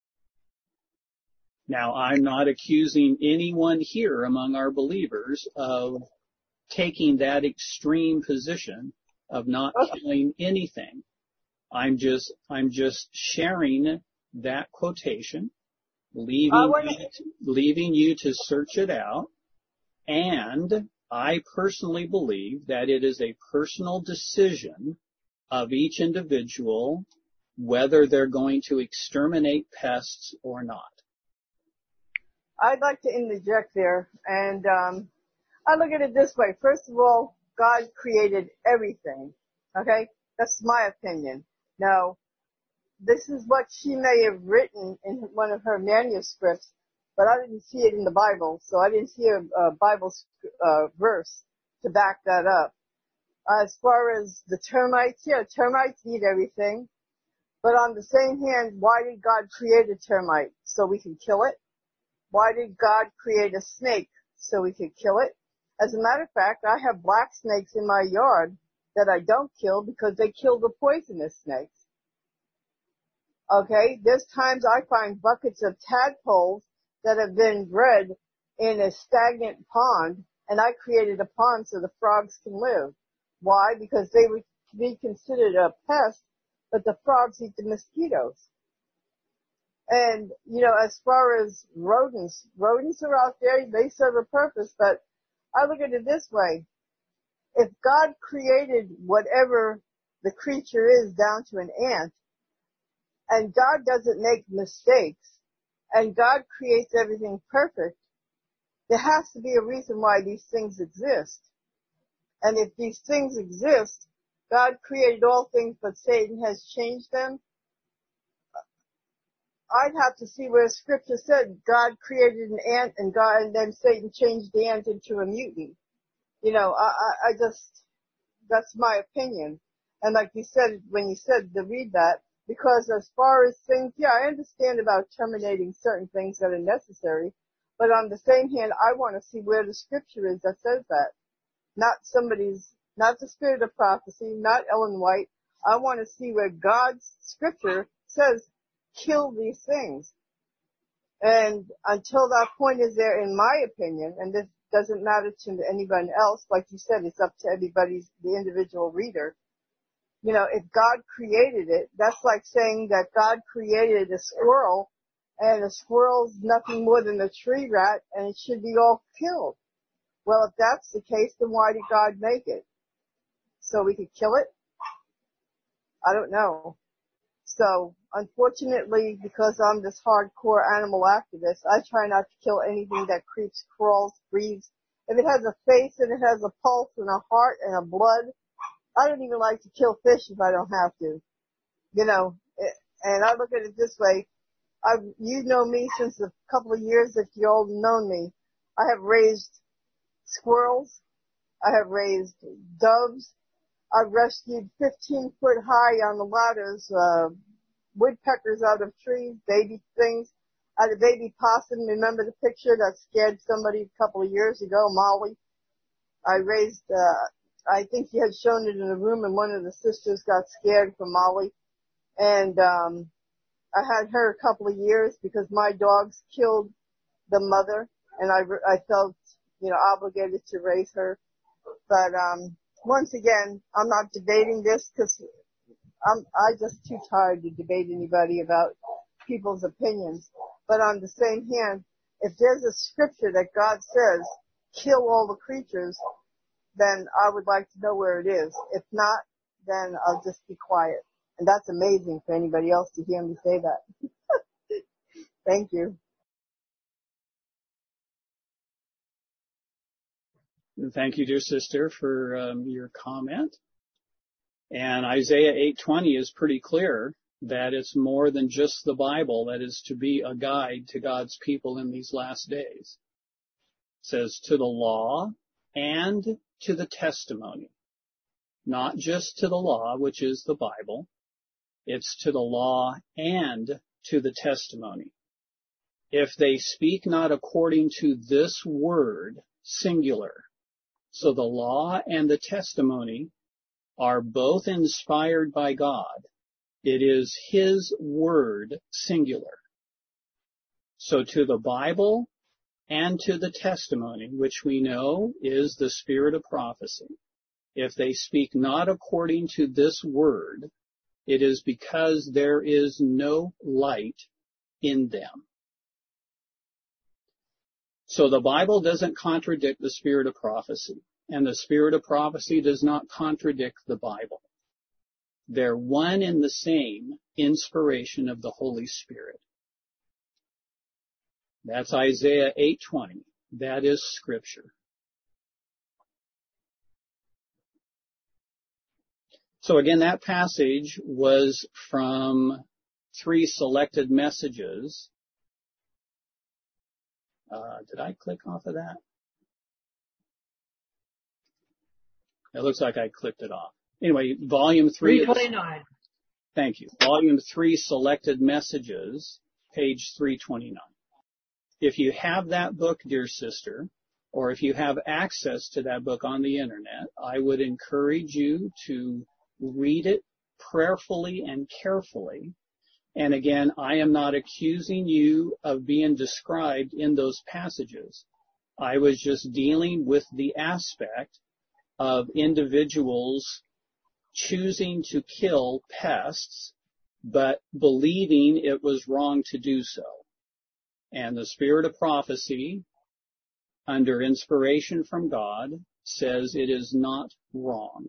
Speaker 1: Now, I'm not accusing anyone here among our believers of taking that extreme position of not killing anything. I'm just, I'm just sharing that quotation, leaving,
Speaker 8: wanna...
Speaker 1: you to, leaving you to search it out. And I personally believe that it is a personal decision of each individual whether they're going to exterminate pests or not.
Speaker 8: I'd like to interject there, and um, I look at it this way. First of all, God created everything, okay? That's my opinion. Now, this is what she may have written in one of her manuscripts, but I didn't see it in the Bible, so I didn't see a, a Bible uh, verse to back that up. As far as the termites, yeah, termites eat everything. But on the same hand, why did God create a termite? So we can kill it? Why did God create a snake? So we could kill it? As a matter of fact, I have black snakes in my yard that I don't kill because they kill the poisonous snakes. Okay, there's times I find buckets of tadpoles that have been bred in a stagnant pond, and I created a pond so the frogs can live. Why? Because they would be considered a pest, but the frogs eat the mosquitoes. And, you know, as far as rodents, rodents are out there, they serve a purpose, but I look at it this way. If God created whatever the creature is down to an ant, and God doesn't make mistakes, and God creates everything perfect, there has to be a reason why these things exist. And if these things exist, God created all things, but Satan has changed them. I'd have to see where Scripture said God created an ant, and God, and then Satan changed the ant into a mutant. You know, I, I, I just, that's my opinion. And like you said, when you said to read that, because as far as things, yeah, I understand about terminating certain things that are necessary, but on the same hand, I want to see where the Scripture is that says that. Not somebody's, not the spirit of prophecy, not Ellen White. I want to see where God's Scripture says, kill these things. And until that point is there, in my opinion, and this doesn't matter to anyone else, like you said, it's up to everybody's, the individual reader. You know, if God created it, that's like saying that God created a squirrel, and a squirrel's nothing more than a tree rat, and it should be all killed. Well, if that's the case, then why did God make it? So we could kill it? I don't know. So, unfortunately, because I'm this hardcore animal activist, I try not to kill anything that creeps, crawls, breathes. If it has a face and it has a pulse and a heart and a blood, I don't even like to kill fish if I don't have to. You know, it, and I look at it this way. I've, you know me since a couple of years that you all known me. I have raised squirrels. I have raised doves. I've rescued fifteen foot high on the ladders, uh, woodpeckers out of trees, baby things. I had a baby possum. Remember the picture that scared somebody a couple of years ago, Molly? I raised, uh, I think you had shown it in a room, and one of the sisters got scared from Molly. And, um, I had her a couple of years because my dogs killed the mother, and I, I felt, you know, obligated to raise her. But, um, once again, I'm not debating this because I'm, I just too tired to debate anybody about people's opinions. But on the same hand, if there's a scripture that God says, kill all the creatures, then I would like to know where it is. If not, then I'll just be quiet. And that's amazing for anybody else to hear me say that. Thank you.
Speaker 1: Thank you, dear sister, for um, your comment. And Isaiah eight twenty is pretty clear that it's more than just the Bible that is to be a guide to God's people in these last days. It says to the law and to the testimony. Not just to the law, which is the Bible. It's to the law and to the testimony. If they speak not according to this word, singular. So the law and the testimony are both inspired by God. It is His word, singular. So to the Bible and to the testimony, which we know is the spirit of prophecy, if they speak not according to this word, it is because there is no light in them. So the Bible doesn't contradict the spirit of prophecy, and the spirit of prophecy does not contradict the Bible. They're one and the same inspiration of the Holy Spirit. That's Isaiah eight twenty. That is Scripture. So again, that passage was from three selected messages. Uh, did I click off of that? It looks like I clicked it off. Anyway, volume three.
Speaker 3: three twenty-nine.
Speaker 1: Thank you. Volume three, selected messages, page three twenty-nine. If you have that book, dear sister, or if you have access to that book on the internet, I would encourage you to read it prayerfully and carefully. And again, I am not accusing you of being described in those passages. I was just dealing with the aspect of individuals choosing to kill pests, but believing it was wrong to do so. And the spirit of prophecy, under inspiration from God, says it is not wrong.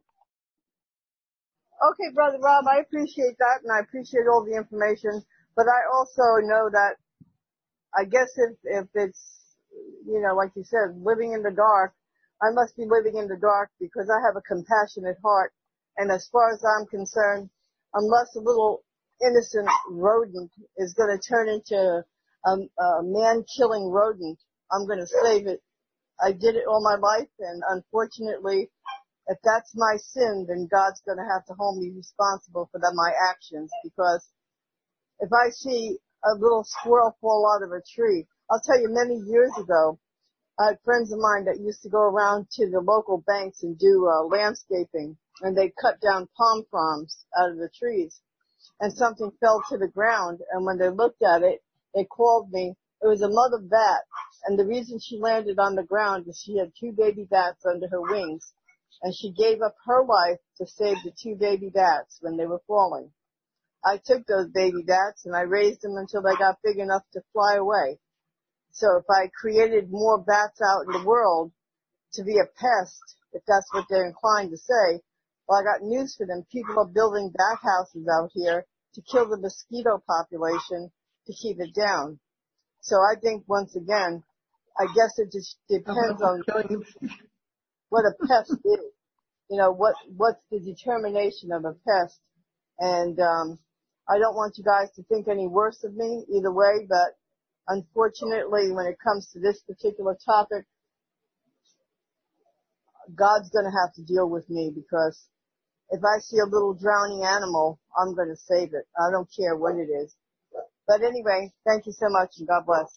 Speaker 8: Okay, Brother Rob, I appreciate that, and I appreciate all the information, but I also know that I guess if, if it's, you know, like you said, living in the dark, I must be living in the dark because I have a compassionate heart. And as far as I'm concerned, unless a little innocent rodent is going to turn into a, a man-killing rodent, I'm going to save it. I did it all my life, and unfortunately, if that's my sin, then God's going to have to hold me responsible for that, my actions, because if I see a little squirrel fall out of a tree, I'll tell you, many years ago, I had friends of mine that used to go around to the local banks and do uh, landscaping, and they cut down palm fronds out of the trees, and something fell to the ground, and when they looked at it, they called me. It was a mother bat, and the reason she landed on the ground is she had two baby bats under her wings, and she gave up her life to save the two baby bats when they were falling. I took those baby bats and I raised them until they got big enough to fly away. So if I created more bats out in the world to be a pest, if that's what they're inclined to say, well, I got news for them. People are building bat houses out here to kill the mosquito population to keep it down. So I think, once again, I guess it just depends on what a pest is. You know, what what's the determination of a pest. And um I don't want you guys to think any worse of me either way, but unfortunately, when it comes to this particular topic, God's going to have to deal with me, because if I see a little drowning animal, I'm going to save it. I don't care what it is. But anyway, thank you so much, and God bless.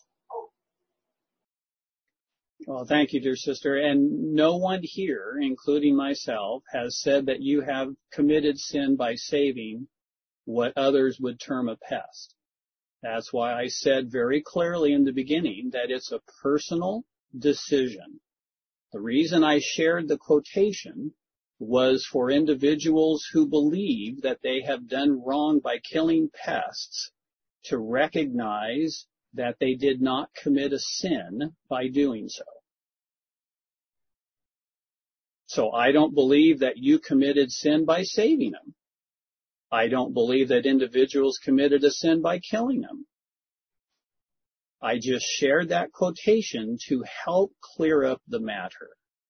Speaker 1: Well, thank you, dear sister. And no one here, including myself, has said that you have committed sin by saving what others would term a pest. That's why I said very clearly in the beginning that it's a personal decision. The reason I shared the quotation was for individuals who believe that they have done wrong by killing pests to recognize that they did not commit a sin by doing so. So I don't believe that you committed sin by saving them. I don't believe that individuals committed a sin by killing them. I just shared that quotation to help clear up the matter.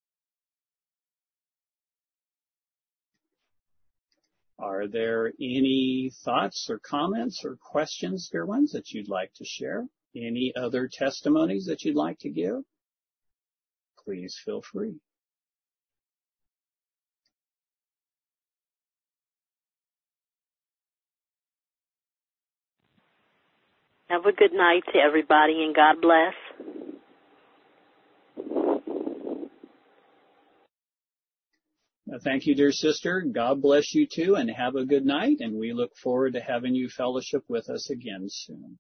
Speaker 1: Are there any thoughts or comments or questions, dear ones, that you'd like to share? Any other testimonies that you'd like to give? Please feel free.
Speaker 9: Have a good night to everybody, and God bless.
Speaker 1: Thank you, dear sister. God bless you too, and have a good night, and we look forward to having you fellowship with us again soon.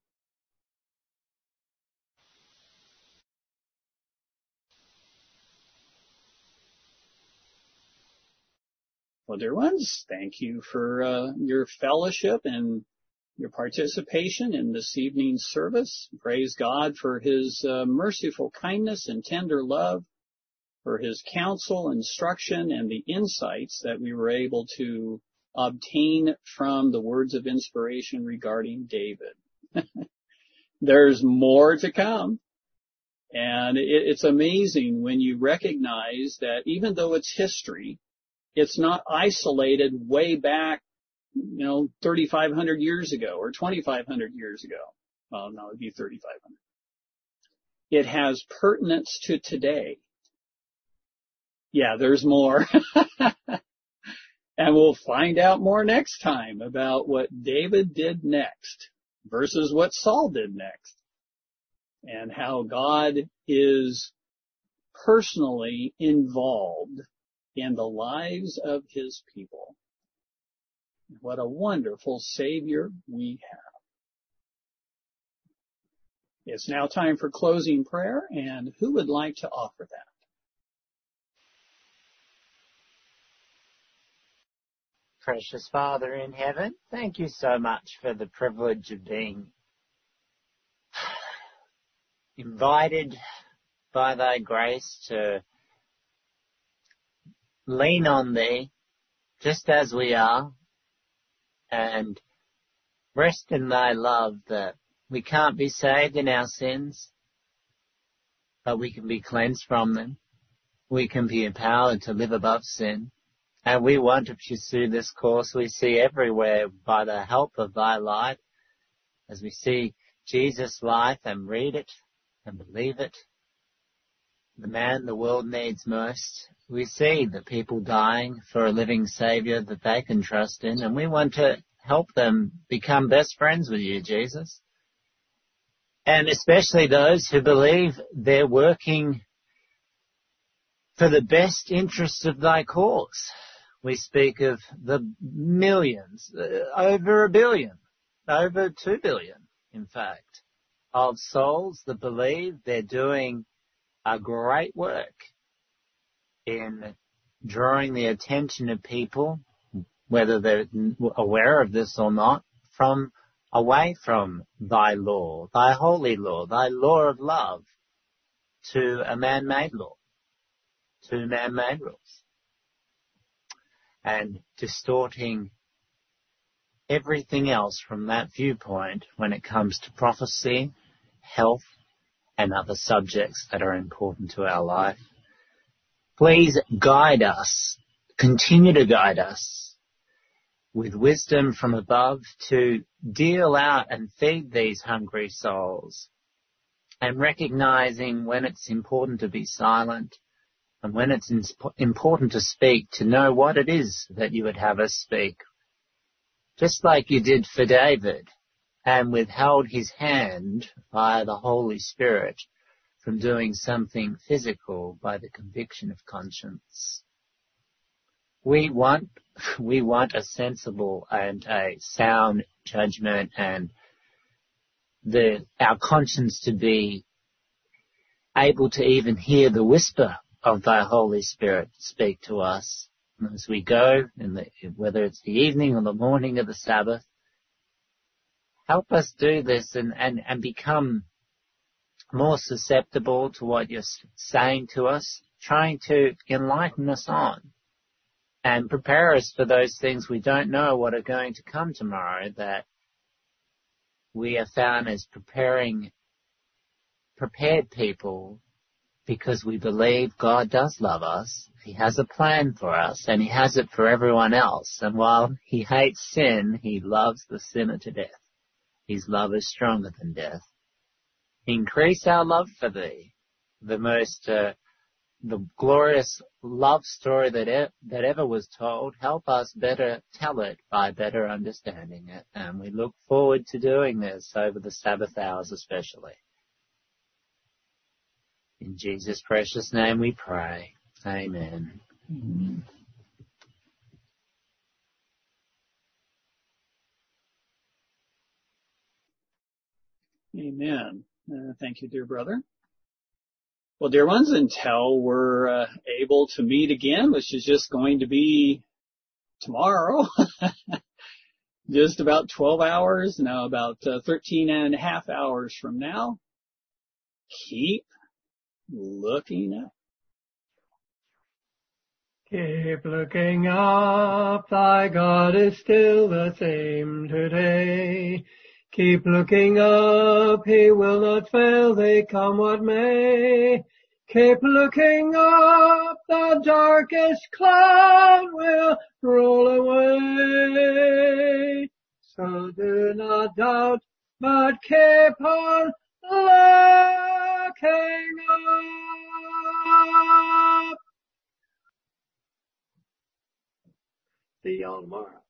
Speaker 1: Well, dear ones, thank you for uh, your fellowship and your participation in this evening's service. Praise God for His uh, merciful kindness and tender love, for His counsel, instruction, and the insights that we were able to obtain from the words of inspiration regarding David. There's more to come. And it, it's amazing when you recognize that even though it's history, it's not isolated way back, you know, thirty-five hundred years ago or twenty-five hundred years ago. Well, no, it'd be thirty-five hundred. It has pertinence to today. yeah, there's more. And we'll find out more next time about what David did next versus what Saul did next, and how God is personally involved in the lives of his people. What a wonderful Savior we have. It's now time for closing prayer, and who would like to offer that?
Speaker 2: Precious Father in heaven, thank you so much for the privilege of being invited by thy grace to lean on thee just as we are and rest in thy love, that we can't be saved in our sins, but we can be cleansed from them. We can be empowered to live above sin. And we want to pursue this course we see everywhere by the help of thy light, as we see Jesus' life and read it and believe it. The man the world needs most. We see the people dying for a living Savior that they can trust in, and we want to help them become best friends with you, Jesus. And especially those who believe they're working for the best interests of thy cause. We speak of the millions, uh, over a billion, over two billion, in fact, of souls that believe they're doing a great work in drawing the attention of people, whether they're aware of this or not, from away from thy law, thy holy law, thy law of love, to a man-made law, to man-made rules, and distorting everything else from that viewpoint when it comes to prophecy, health, and other subjects that are important to our life. Please guide us, continue to guide us with wisdom from above to deal out and feed these hungry souls, and recognizing when it's important to be silent and when it's important to speak, to know what it is that you would have us speak. Just like you did for David, and withheld his hand via the Holy Spirit from doing something physical by the conviction of conscience. We want, we want a sensible and a sound judgment, and the, our conscience to be able to even hear the whisper of thy Holy Spirit speak to us as we go, in the, whether it's the evening or the morning of the Sabbath. Help us do this and, and, and become more susceptible to what you're saying to us, trying to enlighten us on and prepare us for those things we don't know what are going to come tomorrow, that we are found as preparing, prepared people, because we believe God does love us. He has a plan for us, and he has it for everyone else. And while he hates sin, he loves the sinner to death. His love is stronger than death. Increase our love for thee, the most, uh, the glorious love story that, e- that ever was told. Help us better tell it by better understanding it. And we look forward to doing this over the Sabbath hours especially. In Jesus' precious name we pray. Amen.
Speaker 6: Amen.
Speaker 1: Amen. Uh, thank you, dear brother. Well, dear ones, until we're uh, able to meet again, which is just going to be tomorrow, just about twelve hours, no, about uh, thirteen and a half hours from now, keep looking up.
Speaker 3: Keep looking up, thy God is still the same today. Keep looking up, he will not fail thee, come what may. Keep looking up, the darkest cloud will roll away. So do not doubt, but keep on looking up. See y'all tomorrow.